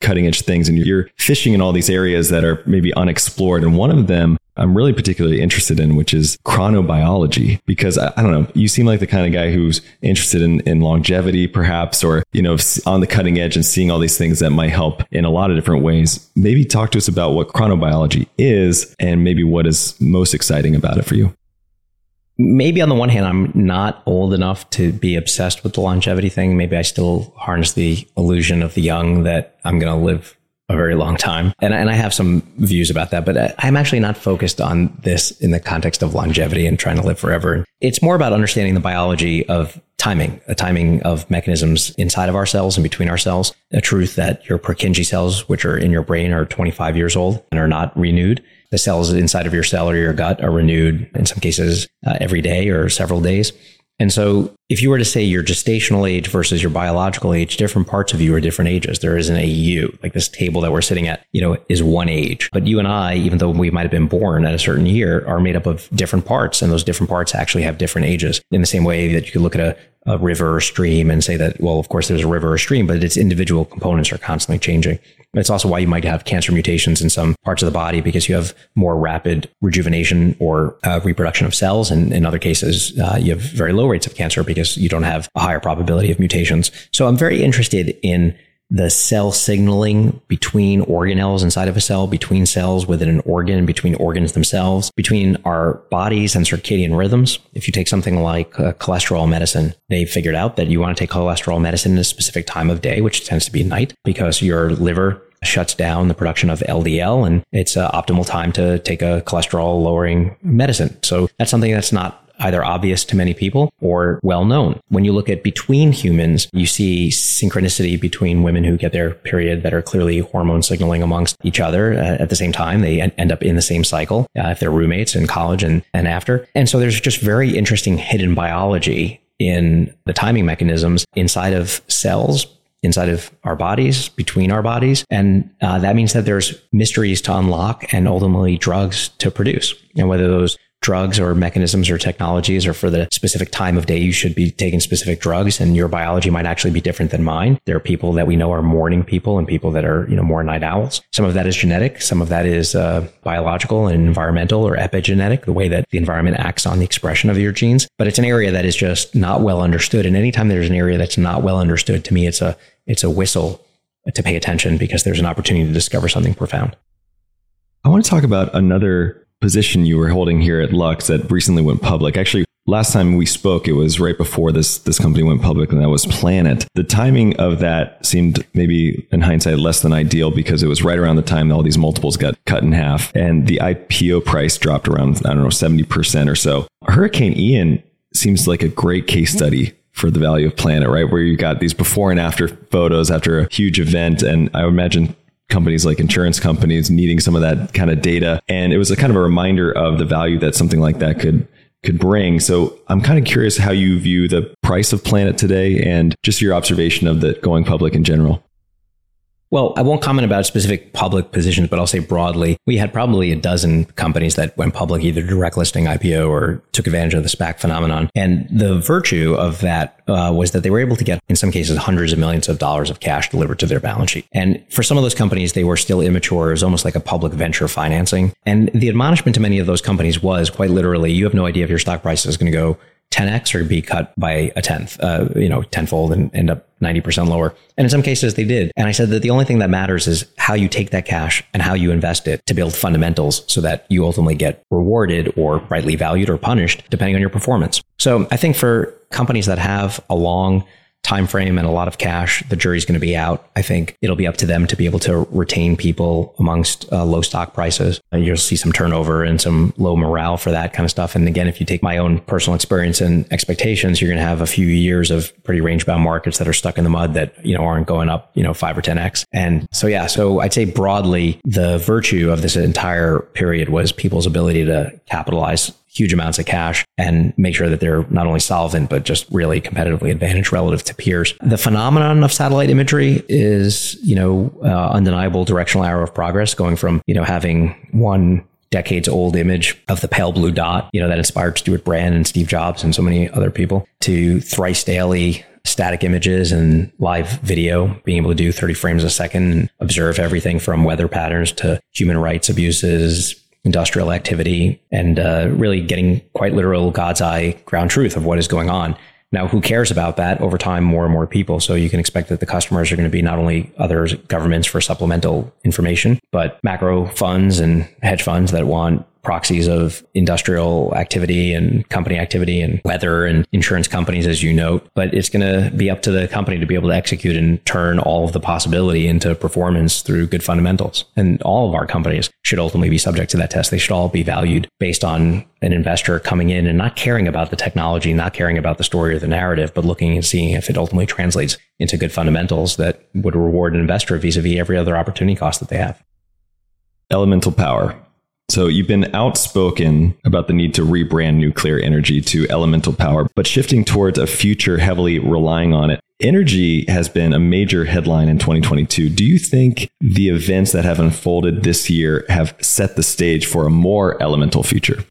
cutting edge things, and you're fishing in all these areas that are maybe unexplored. And one of them I'm really particularly interested in, which is chronobiology, because I don't know, you seem like the kind of guy who's interested in longevity, perhaps, or, on the cutting edge and seeing all these things that might help in a lot of different ways. Maybe talk to us about what chronobiology is and maybe what is most exciting about it for you. Maybe on the one hand, I'm not old enough to be obsessed with the longevity thing. Maybe I still harness the illusion of the young that I'm going to live a very long time. And I have some views about that, but I'm actually not focused on this in the context of longevity and trying to live forever. It's more about understanding the biology of timing, a timing of mechanisms inside of our cells and between our cells. A truth that your Purkinje cells, which are in your brain, are 25 years old and are not renewed. The cells inside of your cell or your gut are renewed in some cases every day or several days. And so if you were to say your gestational age versus your biological age, different parts of you are different ages. There isn't a you, like this table that we're sitting at, is one age. But you and I, even though we might have been born at a certain year, are made up of different parts. And those different parts actually have different ages. In the same way that you could look at a river or stream and say that, well, of course, there's a river or stream, but its individual components are constantly changing. It's also why you might have cancer mutations in some parts of the body, because you have more rapid rejuvenation or reproduction of cells. And in other cases, you have very low rates of cancer because you don't have a higher probability of mutations. So I'm very interested in the cell signaling between organelles inside of a cell, between cells within an organ, between organs themselves, between our bodies and circadian rhythms. If you take something like cholesterol medicine, they figured out that you want to take cholesterol medicine at a specific time of day, which tends to be night, because your liver shuts down the production of LDL, and it's an optimal time to take a cholesterol lowering medicine. So that's something that's not either obvious to many people or well known. When you look at between humans, you see synchronicity between women who get their period that are clearly hormone signaling amongst each other at the same time. They end up in the same cycle if they're roommates in college and after. And so there's just very interesting hidden biology in the timing mechanisms inside of cells, inside of our bodies, between our bodies. And that means that there's mysteries to unlock and ultimately drugs to produce. And whether those drugs or mechanisms or technologies or for the specific time of day you should be taking specific drugs, and your biology might actually be different than mine. There are people that we know are morning people and people that are, more night owls. Some of that is genetic. Some of that is biological and environmental or epigenetic, the way that the environment acts on the expression of your genes. But it's an area that is just not well understood. And anytime there's an area that's not well understood, to me, it's a whistle to pay attention, because there's an opportunity to discover something profound. I want to talk about another position you were holding here at Lux that recently went public. Actually, last time we spoke, it was right before this company went public, and that was Planet. The timing of that seemed maybe in hindsight less than ideal, because it was right around the time that all these multiples got cut in half and the IPO price dropped around, 70% or so. Hurricane Ian seems like a great case study for the value of Planet, right? Where you got these before and after photos after a huge event. And I would imagine companies like insurance companies needing some of that kind of data. And it was a kind of a reminder of the value that something like that could bring. So I'm kind of curious how you view the price of Planet today and just your observation of the going public in general. Well, I won't comment about specific public positions, but I'll say broadly, we had probably a dozen companies that went public, either direct listing, IPO, or took advantage of the SPAC phenomenon. And the virtue of that was that they were able to get, in some cases, hundreds of millions of dollars of cash delivered to their balance sheet. And for some of those companies, they were still immature. It was almost like a public venture financing. And the admonishment to many of those companies was quite literally, you have no idea if your stock price is going to go 10x or be cut by a tenth, tenfold, and end up 90% lower. And in some cases they did. And I said that the only thing that matters is how you take that cash and how you invest it to build fundamentals so that you ultimately get rewarded or rightly valued or punished depending on your performance. So I think for companies that have a long time frame and a lot of cash, the jury's going to be out. I think it'll be up to them to be able to retain people amongst low stock prices. You'll see some turnover and some low morale for that kind of stuff. And again, if you take my own personal experience and expectations, you're going to have a few years of pretty range bound markets that are stuck in the mud that, aren't going up, 5 or 10x. And so I'd say broadly, the virtue of this entire period was people's ability to capitalize huge amounts of cash and make sure that they're not only solvent, but just really competitively advantaged relative to peers. The phenomenon of satellite imagery is, undeniable directional arrow of progress, going from, having one decades old image of the pale blue dot, that inspired Stuart Brand and Steve Jobs and so many other people, to thrice daily static images and live video, being able to do 30 frames a second and observe everything from weather patterns to human rights abuses, industrial activity, and really getting quite literal God's eye ground truth of what is going on. Now, who cares about that? Over time, more and more people. So you can expect that the customers are going to be not only other governments for supplemental information, but macro funds and hedge funds that want proxies of industrial activity and company activity and weather and insurance companies, as you note. But it's going to be up to the company to be able to execute and turn all of the possibility into performance through good fundamentals. And all of our companies should ultimately be subject to that test. They should all be valued based on an investor coming in and not caring about the technology, not caring about the story or the narrative, but looking and seeing if it ultimately translates into good fundamentals that would reward an investor vis-a-vis every other opportunity cost that they have. Elemental power. So you've been outspoken about the need to rebrand nuclear energy to elemental power, but shifting towards a future heavily relying on it. Energy has been a major headline in 2022. Do you think the events that have unfolded this year have set the stage for a more elemental future?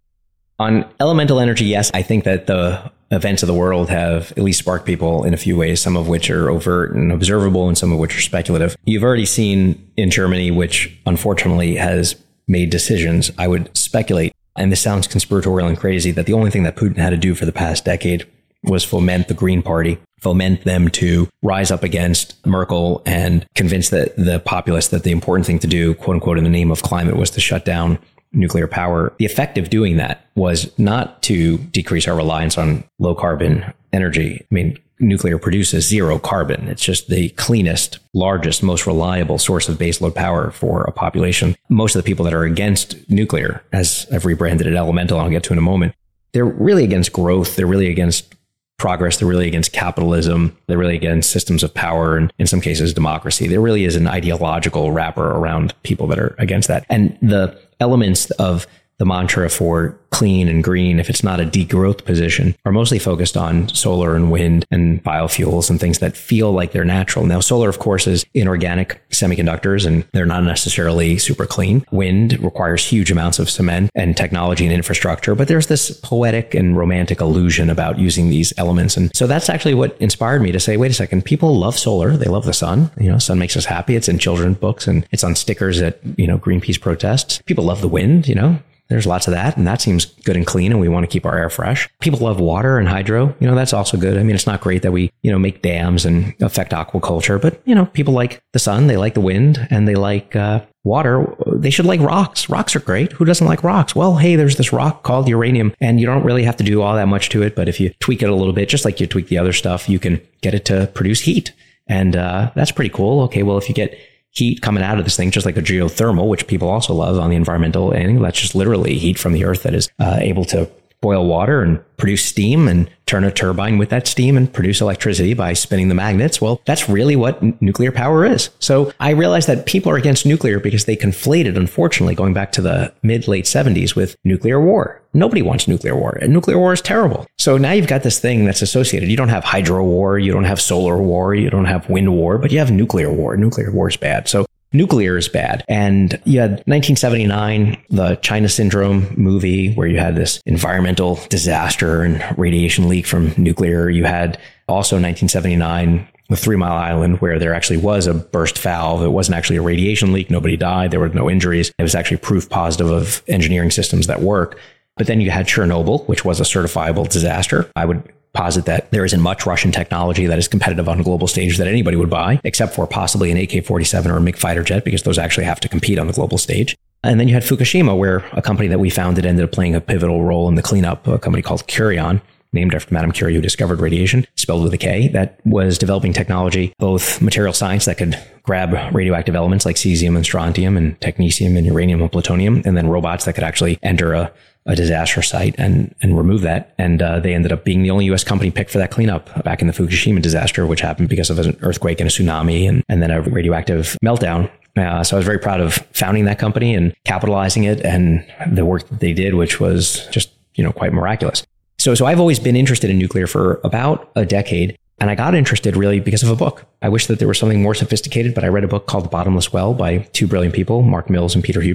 On elemental energy, yes, I think that the events of the world have at least sparked people in a few ways, some of which are overt and observable and some of which are speculative. You've already seen in Germany, which unfortunately has made decisions, I would speculate, and this sounds conspiratorial and crazy, that the only thing that Putin had to do for the past decade was foment the Green Party, foment them to rise up against Merkel and convince the populace that the important thing to do, quote unquote, in the name of climate was to shut down nuclear power. The effect of doing that was not to decrease our reliance on low carbon energy. I mean, nuclear produces zero carbon. It's just the cleanest, largest, most reliable source of baseload power for a population. Most of the people that are against nuclear, as I've rebranded it elemental, I'll get to in a moment, they're really against growth. They're really against progress. They're really against capitalism. They're really against systems of power and in some cases democracy. There really is an ideological wrapper around people that are against that. And the elements of the mantra for clean and green, if it's not a degrowth position, are mostly focused on solar and wind and biofuels and things that feel like they're natural. Now, solar, of course, is inorganic semiconductors, and they're not necessarily super clean. Wind requires huge amounts of cement and technology and infrastructure, but there's this poetic and romantic illusion about using these elements. And so that's actually what inspired me to say, wait a second, people love solar. They love the sun. Sun makes us happy. It's in children's books and it's on stickers at, Greenpeace protests. People love the wind, There's lots of that, and that seems good and clean, and we want to keep our air fresh. People love water and hydro. That's also good. I mean, it's not great that we, make dams and affect aquaculture, but, people like the sun, they like the wind, and they like water. They should like rocks. Rocks are great. Who doesn't like rocks? Well, hey, there's this rock called uranium, and you don't really have to do all that much to it, but if you tweak it a little bit, just like you tweak the other stuff, you can get it to produce heat. And that's pretty cool. Okay, well, if you get heat coming out of this thing, just like a geothermal, which people also love on the environmental angle. That's just literally heat from the earth that is able to boil water and produce steam and turn a turbine with that steam and produce electricity by spinning the magnets. Well, that's really what nuclear power is. So I realized that people are against nuclear because they conflated, unfortunately, going back to the mid-late 70s with nuclear war. Nobody wants nuclear war, and nuclear war is terrible. So now you've got this thing that's associated. You don't have hydro war, you don't have solar war, you don't have wind war, but you have nuclear war. Nuclear war is bad. So nuclear is bad. And you had 1979, the China Syndrome movie, where you had this environmental disaster and radiation leak from nuclear. You had also 1979, the 3 Mile Island, where there actually was a burst valve. It wasn't actually a radiation leak. Nobody died. There were no injuries. It was actually proof positive of engineering systems that work. But then you had Chernobyl, which was a certifiable disaster. I would posit that there isn't much Russian technology that is competitive on a global stage that anybody would buy, except for possibly an AK-47 or a MiG fighter jet, because those actually have to compete on the global stage. And then you had Fukushima, where a company that we founded ended up playing a pivotal role in the cleanup, a company called Kurion, named after Madame Curie, who discovered radiation, spelled with a K, that was developing technology, both material science that could grab radioactive elements like cesium and strontium and technetium and uranium and plutonium, and then robots that could actually enter a disaster site and remove that. And they ended up being the only U.S. company picked for that cleanup back in the Fukushima disaster, which happened because of an earthquake and a tsunami and then a radioactive meltdown. So I was very proud of founding that company and capitalizing it and the work that they did, which was just, quite miraculous. So I've always been interested in nuclear for about a decade. And I got interested really because of a book. I wish that there was something more sophisticated, but I read a book called The Bottomless Well by two brilliant people, Mark Mills and Peter Huber.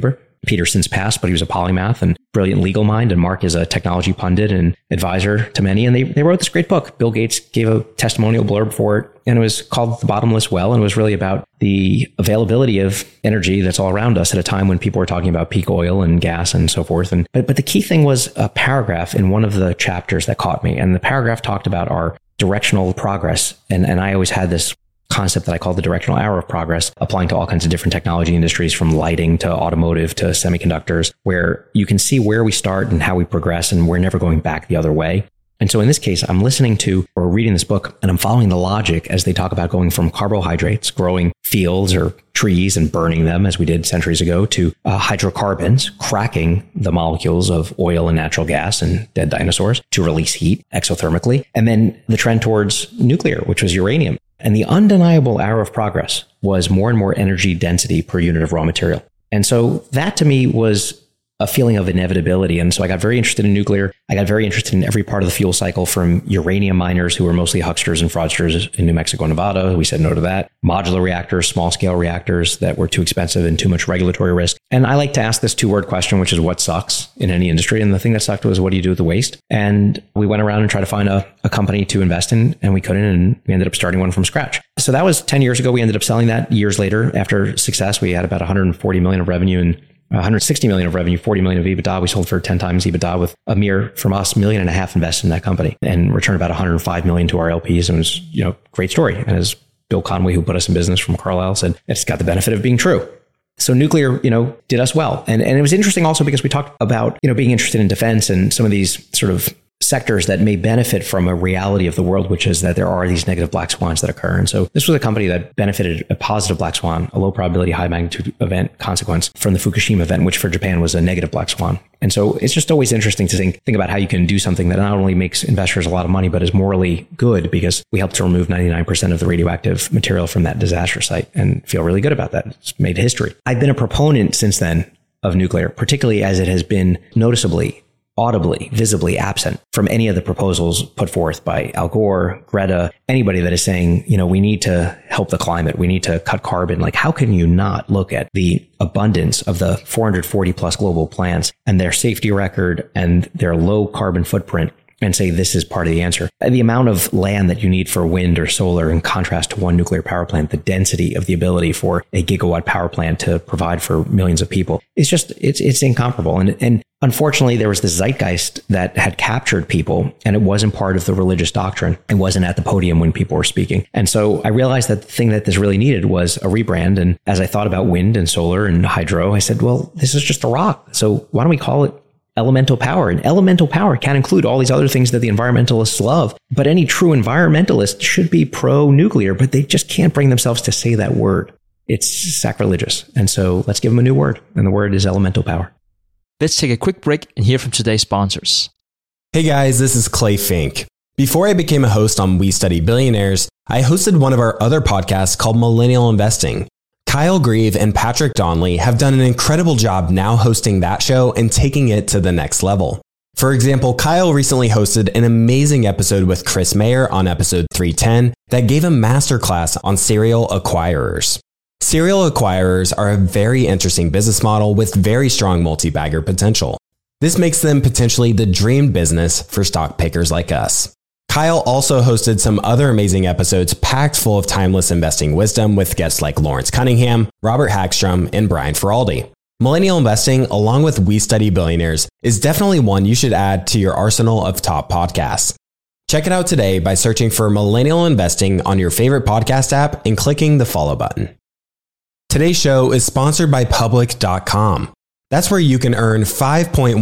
Peter since passed, but he was a polymath and brilliant legal mind. And Mark is a technology pundit and advisor to many. And they wrote this great book. Bill Gates gave a testimonial blurb for it, and it was called The Bottomless Well. And it was really about the availability of energy that's all around us at a time when people were talking about peak oil and gas and so forth. But the key thing was a paragraph in one of the chapters that caught me. And the paragraph talked about our directional progress. And I always had this concept that I call the directional arrow of progress, applying to all kinds of different technology industries, from lighting to automotive to semiconductors, where you can see where we start and how we progress, and we're never going back the other way. And so in this case, I'm listening to or reading this book, and I'm following the logic as they talk about going from carbohydrates, growing fields or trees and burning them, as we did centuries ago, to hydrocarbons, cracking the molecules of oil and natural gas and dead dinosaurs to release heat exothermically. And then the trend towards nuclear, which was uranium. And the undeniable arrow of progress was more and more energy density per unit of raw material. And so that to me was a feeling of inevitability. And so I got very interested in nuclear. I got very interested in every part of the fuel cycle, from uranium miners who were mostly hucksters and fraudsters in New Mexico and Nevada. We said no to that. Modular reactors, small scale reactors that were too expensive and too much regulatory risk. And I like to ask this 2-word question, which is what sucks in any industry? And the thing that sucked was, what do you do with the waste? And we went around and tried to find a company to invest in, and we couldn't. And we ended up starting one from scratch. So that was 10 years ago. We ended up selling that years later. After success, we had about 140 million of revenue and 160 million of revenue, 40 million of EBITDA. We sold for 10 times EBITDA with a mere, from us, $1.5 million invested in that company, and returned about 105 million to our LPs. And it was, great story. And as Bill Conway, who put us in business from Carlyle, said, it's got the benefit of being true. So nuclear, did us well. And it was interesting also because we talked about, being interested in defense and some of these sort of sectors that may benefit from a reality of the world, which is that there are these negative black swans that occur. And so this was a company that benefited a positive black swan, a low probability, high magnitude event consequence from the Fukushima event, which for Japan was a negative black swan. And so it's just always interesting to think about how you can do something that not only makes investors a lot of money, but is morally good, because we helped to remove 99% of the radioactive material from that disaster site and feel really good about that. It's made history. I've been a proponent since then of nuclear, particularly as it has been noticeably, audibly, visibly absent from any of the proposals put forth by Al Gore, Greta, anybody that is saying, we need to help the climate. We need to cut carbon. Like, how can you not look at the abundance of the 440 plus global plants and their safety record and their low carbon footprint and say this is part of the answer? The amount of land that you need for wind or solar, in contrast to one nuclear power plant, the density of the ability for a gigawatt power plant to provide for millions of people, it's incomparable. And unfortunately, there was this zeitgeist that had captured people, and it wasn't part of the religious doctrine. It wasn't at the podium when people were speaking. And so I realized that the thing that this really needed was a rebrand. And as I thought about wind and solar and hydro, I said, well, this is just a rock. So why don't we call it elemental power? And elemental power can include all these other things that the environmentalists love. But any true environmentalist should be pro-nuclear, but they just can't bring themselves to say that word. It's sacrilegious. And so let's give them a new word. And the word is elemental power. Let's take a quick break and hear from today's sponsors. Hey guys, this is Clay Fink. Before I became a host on We Study Billionaires, I hosted one of our other podcasts called Millennial Investing. Kyle Grieve and Patrick Donnelly have done an incredible job now hosting that show and taking it to the next level. For example, Kyle recently hosted an amazing episode with Chris Mayer on episode 310 that gave a masterclass on serial acquirers. Serial acquirers are a very interesting business model with very strong multi-bagger potential. This makes them potentially the dream business for stock pickers like us. Kyle also hosted some other amazing episodes packed full of timeless investing wisdom with guests like Lawrence Cunningham, Robert Hagstrom, and Brian Feraldi. Millennial Investing, along with We Study Billionaires, is definitely one you should add to your arsenal of top podcasts. Check it out today by searching for Millennial Investing on your favorite podcast app and clicking the follow button. Today's show is sponsored by Public.com. That's where you can earn 5.1%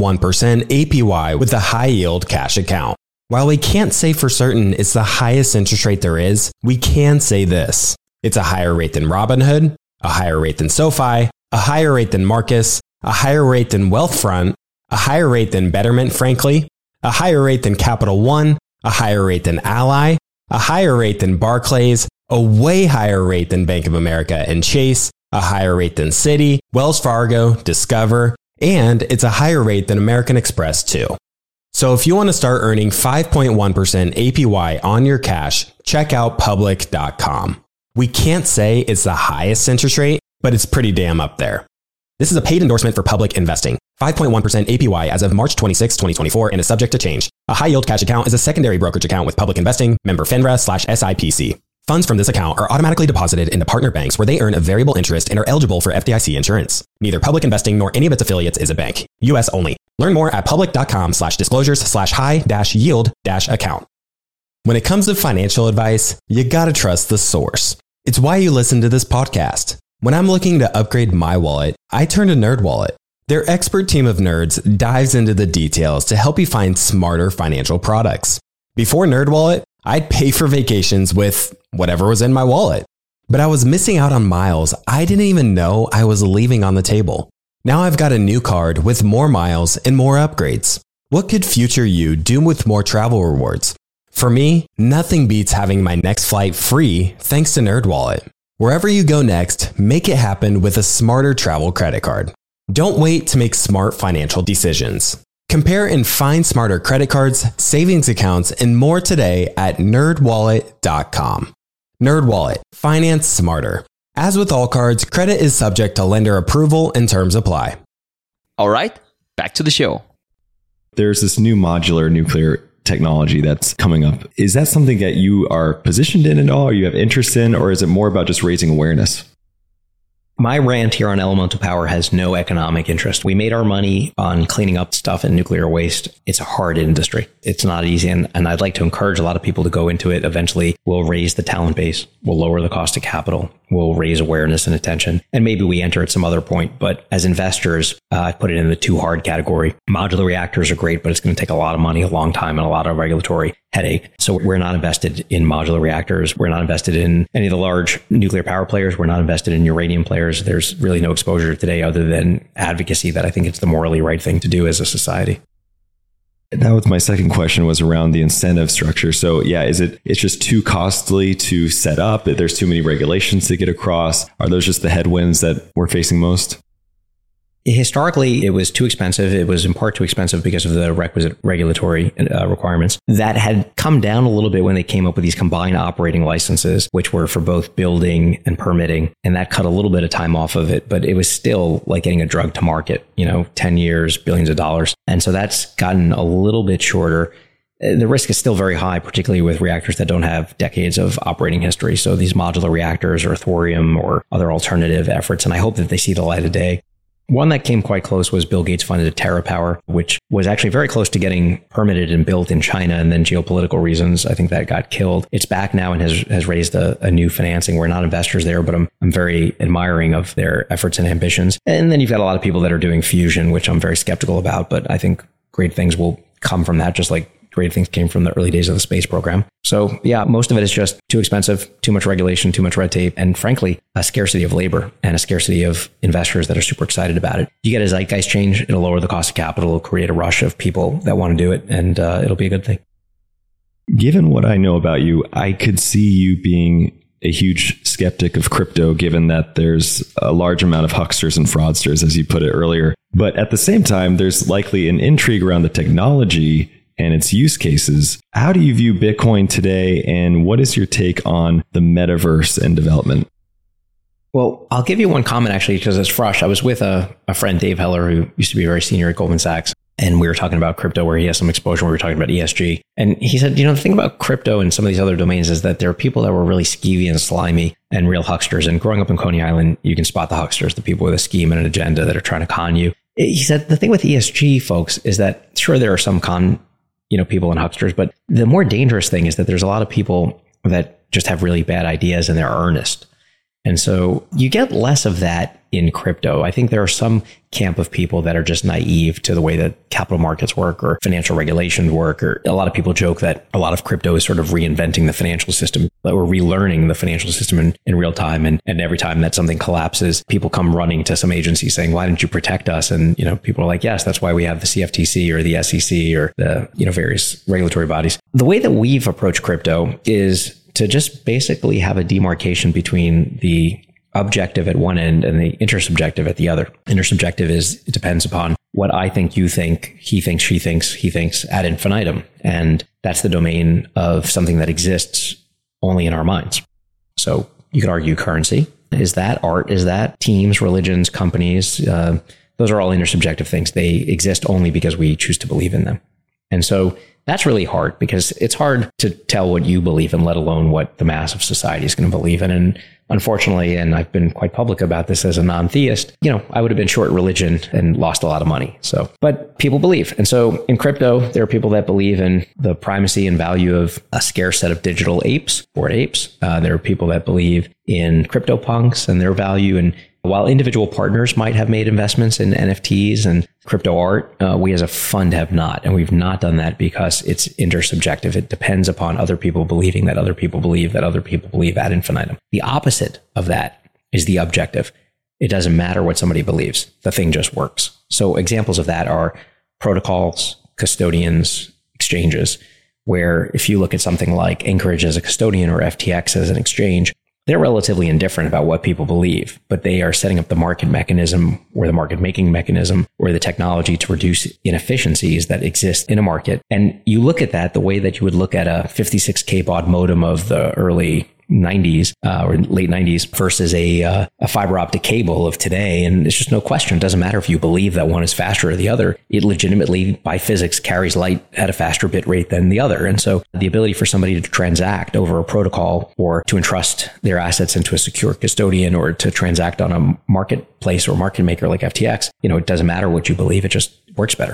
APY with a high-yield cash account. While we can't say for certain it's the highest interest rate there is, we can say this. It's a higher rate than Robinhood, a higher rate than SoFi, a higher rate than Marcus, a higher rate than Wealthfront, a higher rate than Betterment, frankly, a higher rate than Capital One, a higher rate than Ally, a higher rate than Barclays, a way higher rate than Bank of America and Chase, a higher rate than Citi, Wells Fargo, Discover, and it's a higher rate than American Express too. So if you want to start earning 5.1% APY on your cash, check out Public.com. We can't say it's the highest interest rate, but it's pretty damn up there. This is a paid endorsement for public investing. 5.1% APY as of March 26, 2024, and is subject to change. A high-yield cash account is a secondary brokerage account with public investing, member FINRA/SIPC. Funds from this account are automatically deposited into partner banks where they earn a variable interest and are eligible for FDIC insurance. Neither public investing nor any of its affiliates is a bank. U.S. only. Learn more at public.com/disclosures/high-yield-account. When it comes to financial advice, you gotta trust the source. It's why you listen to this podcast. When I'm looking to upgrade my wallet, I turn to NerdWallet. Their expert team of nerds dives into the details to help you find smarter financial products. Before NerdWallet, I'd pay for vacations with whatever was in my wallet. But I was missing out on miles I didn't even know I was leaving on the table. Now I've got a new card with more miles and more upgrades. What could future you do with more travel rewards? For me, nothing beats having my next flight free thanks to NerdWallet. Wherever you go next, make it happen with a smarter travel credit card. Don't wait to make smart financial decisions. Compare and find smarter credit cards, savings accounts, and more today at nerdwallet.com. NerdWallet. Finance smarter. As with all cards, credit is subject to lender approval and terms apply. All right, back to the show. There's this new modular nuclear technology that's coming up. Is that something that you are positioned in at all, or you have interest in, or is it more about just raising awareness? My rant here on elemental power has no economic interest. We made our money on cleaning up stuff in nuclear waste. It's a hard industry. It's not easy. And I'd like to encourage a lot of people to go into it. Eventually, we'll raise the talent base. We'll lower the cost of capital. We'll raise awareness and attention. And maybe we enter at some other point. But as investors, I put it in the too hard category. Modular reactors are great, but it's going to take a lot of money, a long time, and a lot of regulatory headache. So we're not invested in modular reactors. We're not invested in any of the large nuclear power players. We're not invested in uranium players. There's really no exposure today other than advocacy that I think it's the morally right thing to do as a society. That was my second question, was around the incentive structure. So yeah, it's just too costly to set up? There's too many regulations to get across? Are those just the headwinds that we're facing most? Historically, it was too expensive. It was in part too expensive because of the requisite regulatory requirements. That had come down a little bit when they came up with these combined operating licenses, which were for both building and permitting. And that cut a little bit of time off of it, but it was still like getting a drug to market, 10 years, billions of dollars. And so that's gotten a little bit shorter. The risk is still very high, particularly with reactors that don't have decades of operating history. So these modular reactors or thorium or other alternative efforts. And I hope that they see the light of day. One that came quite close was Bill Gates funded TerraPower, which was actually very close to getting permitted and built in China. And then geopolitical reasons, I think that got killed. It's back now and has raised a new financing. We're not investors there, but I'm very admiring of their efforts and ambitions. And then you've got a lot of people that are doing fusion, which I'm very skeptical about, but I think great things will come from that, just like great things came from the early days of the space program. So yeah, most of it is just too expensive, too much regulation, too much red tape, and frankly, a scarcity of labor and a scarcity of investors that are super excited about it. You get a zeitgeist change, it'll lower the cost of capital, it'll create a rush of people that want to do it, and it'll be a good thing. Given what I know about you, I could see you being a huge skeptic of crypto, given that there's a large amount of hucksters and fraudsters, as you put it earlier. But at the same time, there's likely an intrigue around the technology and its use cases. How do you view Bitcoin today, and what is your take on the metaverse and development? Well, I'll give you one comment actually, because it's fresh. I was with a friend, Dave Heller, who used to be very senior at Goldman Sachs, and we were talking about crypto where he has some exposure. We were talking about ESG. And he said, the thing about crypto and some of these other domains is that there are people that were really skeevy and slimy and real hucksters. And growing up in Coney Island, you can spot the hucksters, the people with a scheme and an agenda that are trying to con you. He said, the thing with ESG folks is that sure, there are some people and hucksters, but the more dangerous thing is that there's a lot of people that just have really bad ideas and they're earnest. And so you get less of that in crypto. I think there are some camp of people that are just naive to the way that capital markets work or financial regulations work. Or a lot of people joke that a lot of crypto is sort of reinventing the financial system, that we're relearning the financial system in real time. And every time that something collapses, people come running to some agency saying, why didn't you protect us? And, people are like, yes, that's why we have the CFTC or the SEC or the, various regulatory bodies. The way that we've approached crypto is to just basically have a demarcation between the objective at one end and the intersubjective at the other. Intersubjective is, it depends upon what I think, you think, he thinks, she thinks, he thinks ad infinitum. And that's the domain of something that exists only in our minds. So you could argue currency, Is that art? Is that teams, religions, companies? Those are all intersubjective things. They exist only because we choose to believe in them. And so that's really hard, because it's hard to tell what you believe in, let alone what the mass of society is going to believe in. And unfortunately, and I've been quite public about this as a non-theist, I would have been short religion and lost a lot of money. But people believe. And so in crypto, there are people that believe in the primacy and value of a scarce set of digital apes, Bored Apes. There are people that believe in CryptoPunks and their value. And while individual partners might have made investments in NFTs and crypto art, we as a fund have not. And we've not done that because it's intersubjective. It depends upon other people believing that other people believe that other people believe ad infinitum. The opposite of that is the objective. It doesn't matter what somebody believes. The thing just works. So examples of that are protocols, custodians, exchanges, where if you look at something like Anchorage as a custodian or FTX as an exchange, they're relatively indifferent about what people believe, but they are setting up the market mechanism or the market making mechanism or the technology to reduce inefficiencies that exist in a market. And you look at that the way that you would look at a 56K baud modem of the early 90s or late 90s versus a fiber optic cable of today. And it's just no question. It doesn't matter if you believe that one is faster or the other. It legitimately, by physics, carries light at a faster bit rate than the other. And so the ability for somebody to transact over a protocol or to entrust their assets into a secure custodian or to transact on a marketplace or market maker like FTX, it doesn't matter what you believe. It just works better.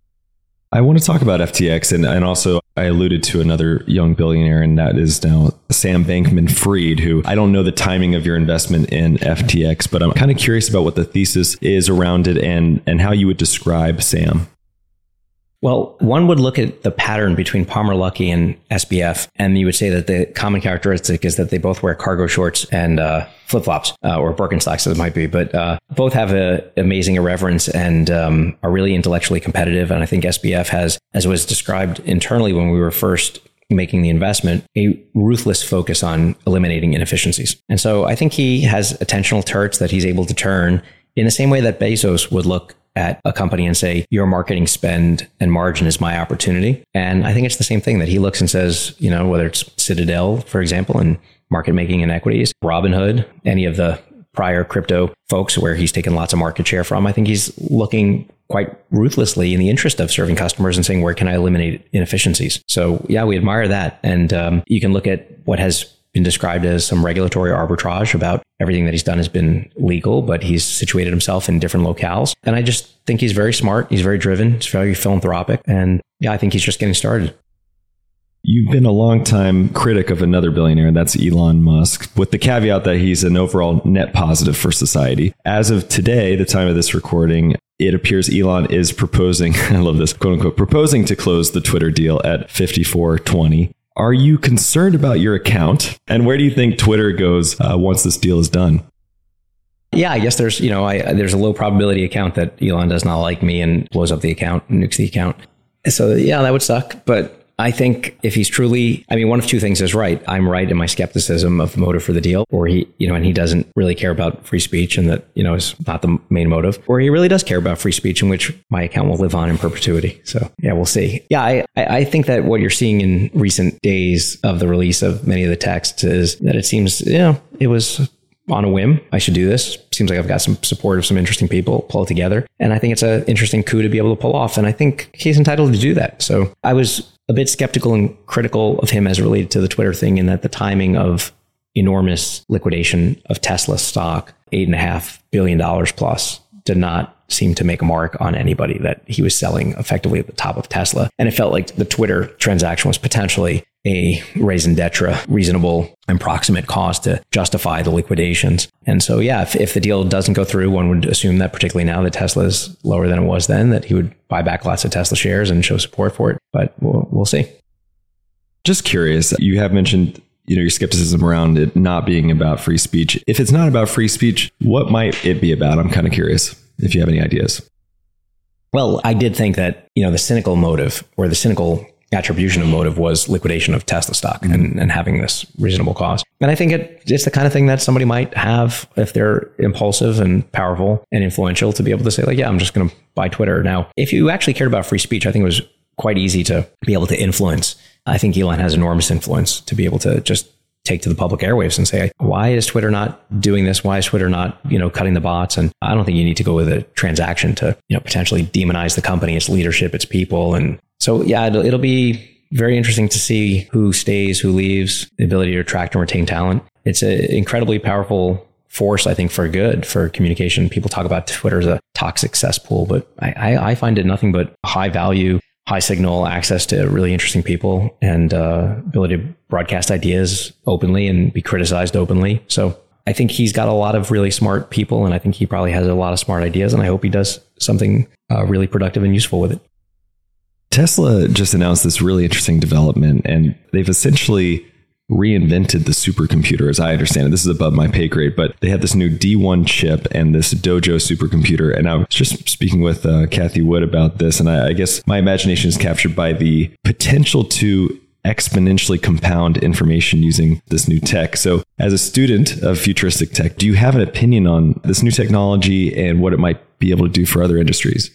I want to talk about FTX, and also I alluded to another young billionaire, and that is now Sam Bankman-Fried, who I don't know the timing of your investment in FTX, but I'm kind of curious about what the thesis is around it and how you would describe Sam. Well, one would look at the pattern between Palmer Luckey and SBF, and you would say that the common characteristic is that they both wear cargo shorts and flip-flops, or Birkenstocks as it might be, but both have an amazing irreverence and are really intellectually competitive. And I think SBF has, as was described internally when we were first making the investment, a ruthless focus on eliminating inefficiencies. And so I think he has attentional turrets that he's able to turn in the same way that Bezos would look at a company and say, your marketing spend and margin is my opportunity. And I think it's the same thing that he looks and says, whether it's Citadel, for example, and market making and equities, Robinhood, any of the prior crypto folks where he's taken lots of market share from. I think he's looking quite ruthlessly in the interest of serving customers and saying, where can I eliminate inefficiencies? So yeah, we admire that. And you can look at what has been described as some regulatory arbitrage about everything that he's done has been legal, but he's situated himself in different locales. And I just think he's very smart. He's very driven. He's very philanthropic. And yeah, I think he's just getting started. You've been a long-time critic of another billionaire, and that's Elon Musk, with the caveat that he's an overall net positive for society. As of today, the time of this recording, it appears Elon is proposing, I love this, quote unquote, proposing to close the Twitter deal at $54.20. Are you concerned about your account? And where do you think Twitter goes once this deal is done? Yeah, I guess there's a low probability account that Elon does not like me and blows up the account and nukes the account. So yeah, that would suck. But I think if he's truly, one of two things is right. I'm right in my skepticism of the motive for the deal, or he doesn't really care about free speech and that, is not the main motive, or he really does care about free speech in which my account will live on in perpetuity. So yeah, we'll see. Yeah, I think that what you're seeing in recent days of the release of many of the texts is that it seems, it was on a whim. I should do this. Seems like I've got some support of some interesting people, pull it together. And I think it's an interesting coup to be able to pull off. And I think he's entitled to do that. So I was a bit skeptical and critical of him as related to the Twitter thing, in that the timing of enormous liquidation of Tesla stock, $8.5 billion plus, did not seem to make a mark on anybody, that he was selling effectively at the top of Tesla. And it felt like the Twitter transaction was potentially a raison d'etre, reasonable and proximate cost to justify the liquidations. And so, yeah, if the deal doesn't go through, one would assume that particularly now that Tesla is lower than it was then, that he would buy back lots of Tesla shares and show support for it. But we'll see. Just curious, you have mentioned your skepticism around it not being about free speech. If it's not about free speech, what might it be about? I'm kind of curious if you have any ideas. Well, I did think that, the cynical motive or the cynical attribution of motive was liquidation of Tesla stock and having this reasonable cost. And I think it's the kind of thing that somebody might have if they're impulsive and powerful and influential, to be able to say, like, yeah, I'm just going to buy Twitter. Now, if you actually cared about free speech, I think it was quite easy to be able to influence. I think Elon has enormous influence to be able to just take to the public airwaves and say, why is Twitter not doing this? Why is Twitter not, cutting the bots? And I don't think you need to go with a transaction to, potentially demonize the company, its leadership, its people. And so, yeah, it'll be very interesting to see who stays, who leaves, the ability to attract and retain talent. It's an incredibly powerful force, I think, for good, for communication. People talk about Twitter as a toxic cesspool, but I find it nothing but high value, high signal access to really interesting people and ability to broadcast ideas openly and be criticized openly. So I think he's got a lot of really smart people, and I think he probably has a lot of smart ideas, and I hope he does something really productive and useful with it. Tesla just announced this really interesting development, and they've essentially reinvented the supercomputer, as I understand it. This is above my pay grade, but they have this new D1 chip and this Dojo supercomputer. And I was just speaking with Cathie Wood about this, and I guess my imagination is captured by the potential to exponentially compound information using this new tech. So as a student of futuristic tech, do you have an opinion on this new technology and what it might be able to do for other industries?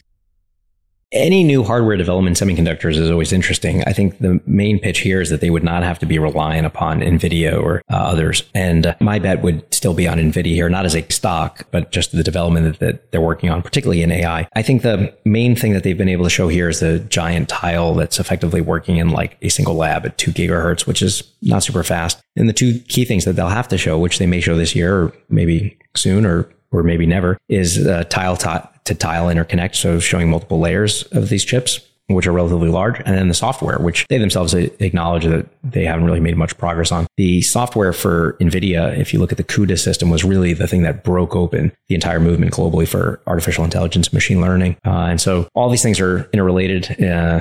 Any new hardware development in semiconductors is always interesting. I think the main pitch here is that they would not have to be reliant upon NVIDIA or others. And my bet would still be on NVIDIA here, not as a stock, but just the development that they're working on, particularly in AI. I think the main thing that they've been able to show here is the giant tile that's effectively working in like a single lab at 2 gigahertz, which is not super fast. And the two key things that they'll have to show, which they may show this year or maybe soon or maybe never, is tile to tile interconnect. So showing multiple layers of these chips, which are relatively large, and then the software, which they themselves acknowledge that they haven't really made much progress on. The software for NVIDIA, if you look at the CUDA system, was really the thing that broke open the entire movement globally for artificial intelligence, machine learning. And so all these things are interrelated.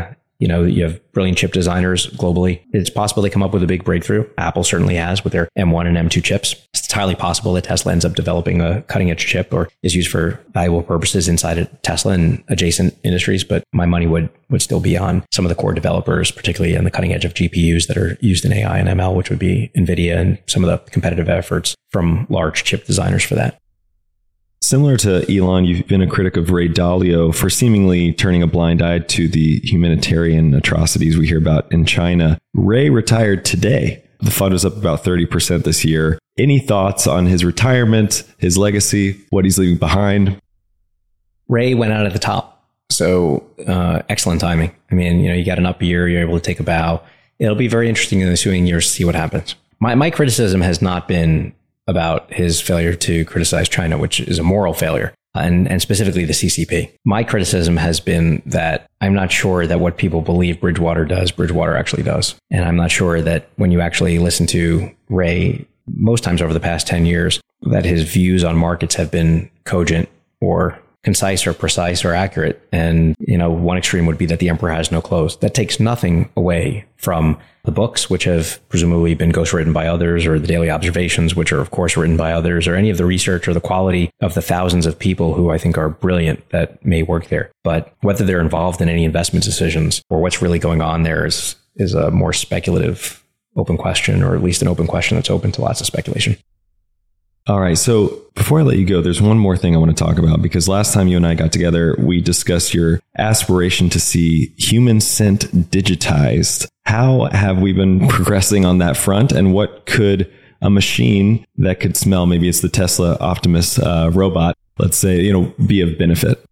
You have brilliant chip designers globally. It's possible they come up with a big breakthrough. Apple certainly has with their M1 and M2 chips. It's highly possible that Tesla ends up developing a cutting edge chip or is used for valuable purposes inside Tesla and adjacent industries. But my money would still be on some of the core developers, particularly on the cutting edge of GPUs that are used in AI and ML, which would be NVIDIA and some of the competitive efforts from large chip designers for that. Similar to Elon, you've been a critic of Ray Dalio for seemingly turning a blind eye to the humanitarian atrocities we hear about in China. Ray retired today. The fund was up about 30% this year. Any thoughts on his retirement, his legacy, what he's leaving behind? Ray went out at the top. So excellent timing. I mean, you got an up year, you're able to take a bow. It'll be very interesting in the ensuing years to see what happens. My criticism has not been about his failure to criticize China, which is a moral failure, and specifically the CCP. My criticism has been that I'm not sure that what people believe Bridgewater does, Bridgewater actually does. And I'm not sure that when you actually listen to Ray, most times over the past 10 years, that his views on markets have been cogent or concise or precise or accurate. And, one extreme would be that the emperor has no clothes. That takes nothing away from the books, which have presumably been ghostwritten by others, or the daily observations, which are, of course, written by others, or any of the research or the quality of the thousands of people who I think are brilliant that may work there. But whether they're involved in any investment decisions or what's really going on there is a more speculative open question, or at least an open question that's open to lots of speculation. All right. So before I let you go, there's one more thing I want to talk about, because last time you and I got together, we discussed your aspiration to see human scent digitized. How have we been progressing on that front? And what could a machine that could smell, maybe it's the Tesla Optimus robot, let's say, be of benefit?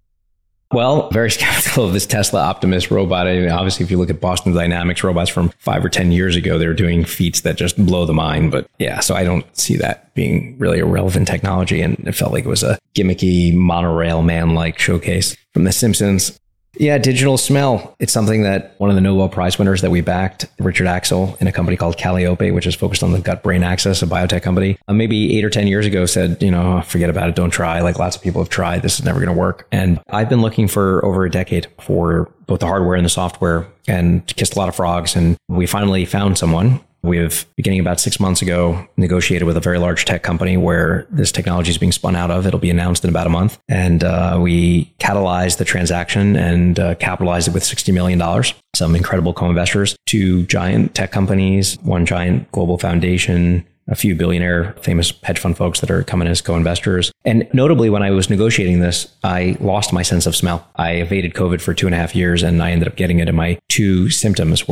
Well, very skeptical of this Tesla Optimus robot. I mean, obviously, if you look at Boston Dynamics robots from 5 or 10 years ago, they were doing feats that just blow the mind. But yeah, so I don't see that being really a relevant technology. And it felt like it was a gimmicky monorail man-like showcase from The Simpsons. Yeah, digital smell. It's something that one of the Nobel Prize winners that we backed, Richard Axel, in a company called Calliope, which is focused on the gut-brain axis, a biotech company, maybe 8 or 10 years ago said, forget about it, don't try. Like lots of people have tried, this is never going to work. And I've been looking for over a decade for both the hardware and the software and kissed a lot of frogs. And we finally found someone. We've, beginning about 6 months ago, negotiated with a very large tech company where this technology is being spun out of. It'll be announced in about a month. And we catalyzed the transaction and capitalized it with $60 million. Some incredible co-investors, 2 giant tech companies, 1 giant global foundation, a few billionaire famous hedge fund folks that are coming as co-investors. And notably, when I was negotiating this, I lost my sense of smell. I evaded COVID for 2.5 years, and I ended up getting it. And my 2 symptoms were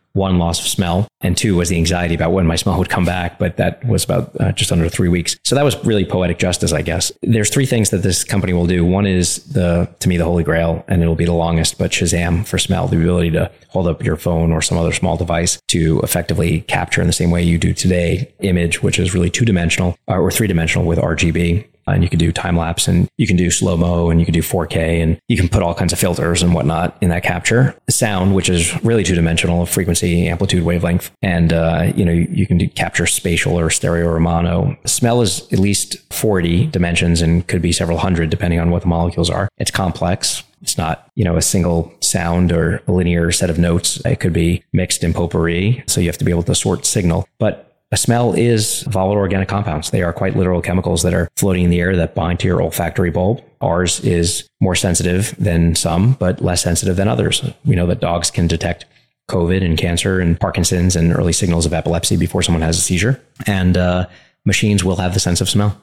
One, loss of smell, and two was the anxiety about when my smell would come back, but that was about just under 3 weeks. So that was really poetic justice, I guess. There's 3 things that this company will do. One is to me, the holy grail, and it'll be the longest, but Shazam for smell, the ability to hold up your phone or some other small device to effectively capture in the same way you do today image, which is really 2-dimensional or 3-dimensional with RGB. And you can do time lapse, and you can do slow-mo, and you can do 4K, and you can put all kinds of filters and whatnot in that capture. Sound, which is really 2-dimensional, frequency, amplitude, wavelength, and you can capture spatial or stereo or mono. Smell is at least 40 dimensions and could be several hundred depending on what the molecules are. It's complex. It's not, a single sound or a linear set of notes. It could be mixed in potpourri, so you have to be able to sort signal. But a smell is volatile organic compounds. They are quite literal chemicals that are floating in the air that bind to your olfactory bulb. Ours is more sensitive than some, but less sensitive than others. We know that dogs can detect COVID and cancer and Parkinson's and early signals of epilepsy before someone has a seizure. And machines will have the sense of smell.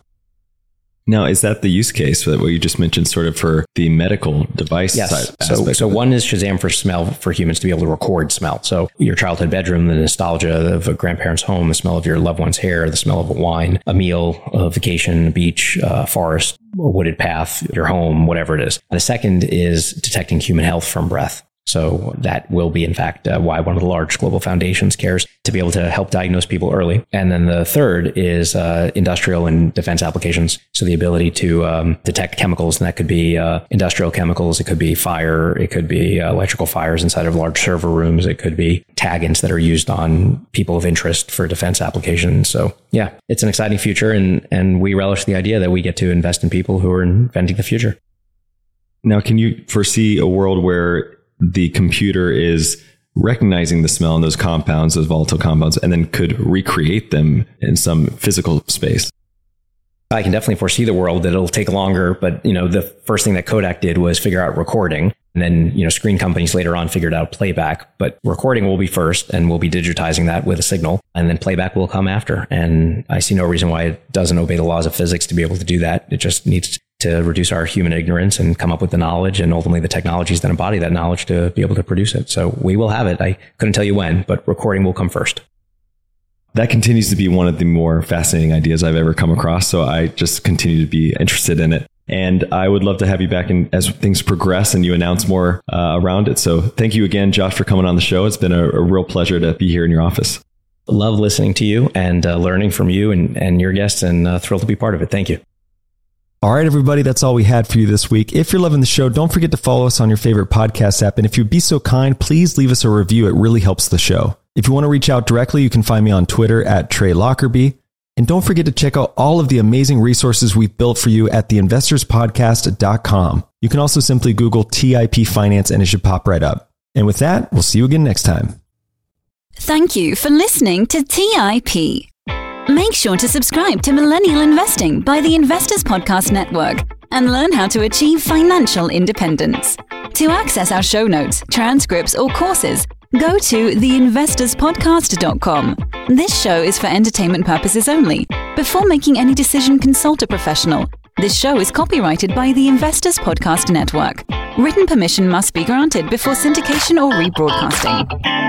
Now, is that the use case that what you just mentioned sort of for the medical device side aspect? So one is Shazam for smell for humans to be able to record smell. So your childhood bedroom, the nostalgia of a grandparent's home, the smell of your loved one's hair, the smell of a wine, a meal, a vacation, a beach, a forest, a wooded path, your home, whatever it is. The second is detecting human health from breath. So that will be, in fact, why one of the large global foundations cares to be able to help diagnose people early. And then the third is industrial and defense applications. So the ability to detect chemicals, and that could be industrial chemicals. It could be fire. It could be electrical fires inside of large server rooms. It could be taggants that are used on people of interest for defense applications. So yeah, it's an exciting future. And we relish the idea that we get to invest in people who are inventing the future. Now, can you foresee a world where the computer is recognizing the smell in those compounds, those volatile compounds, and then could recreate them in some physical space? I can definitely foresee the world that it'll take longer, but the first thing that Kodak did was figure out recording, and then screen companies later on figured out playback. But recording will be first, and we'll be digitizing that with a signal, and then playback will come after. And I see no reason why it doesn't obey the laws of physics to be able to do that. It just needs to reduce our human ignorance and come up with the knowledge and ultimately the technologies that embody that knowledge to be able to produce it. So we will have it. I couldn't tell you when, but recording will come first. That continues to be one of the more fascinating ideas I've ever come across. So I just continue to be interested in it. And I would love to have you back as things progress and you announce more around it. So thank you again, Josh, for coming on the show. It's been a real pleasure to be here in your office. Love listening to you and learning from you and your guests, and thrilled to be part of it. Thank you. All right, everybody, that's all we had for you this week. If you're loving the show, don't forget to follow us on your favorite podcast app. And if you'd be so kind, please leave us a review. It really helps the show. If you want to reach out directly, you can find me on Twitter at Trey Lockerbie. And don't forget to check out all of the amazing resources we've built for you at theinvestorspodcast.com. You can also simply Google TIP Finance and it should pop right up. And with that, we'll see you again next time. Thank you for listening to TIP. Make sure to subscribe to Millennial Investing by the Investors Podcast Network and learn how to achieve financial independence. To access our show notes, transcripts, or courses, go to theinvestorspodcast.com. This show is for entertainment purposes only. Before making any decision, consult a professional. This show is copyrighted by the Investors Podcast Network. Written permission must be granted before syndication or rebroadcasting.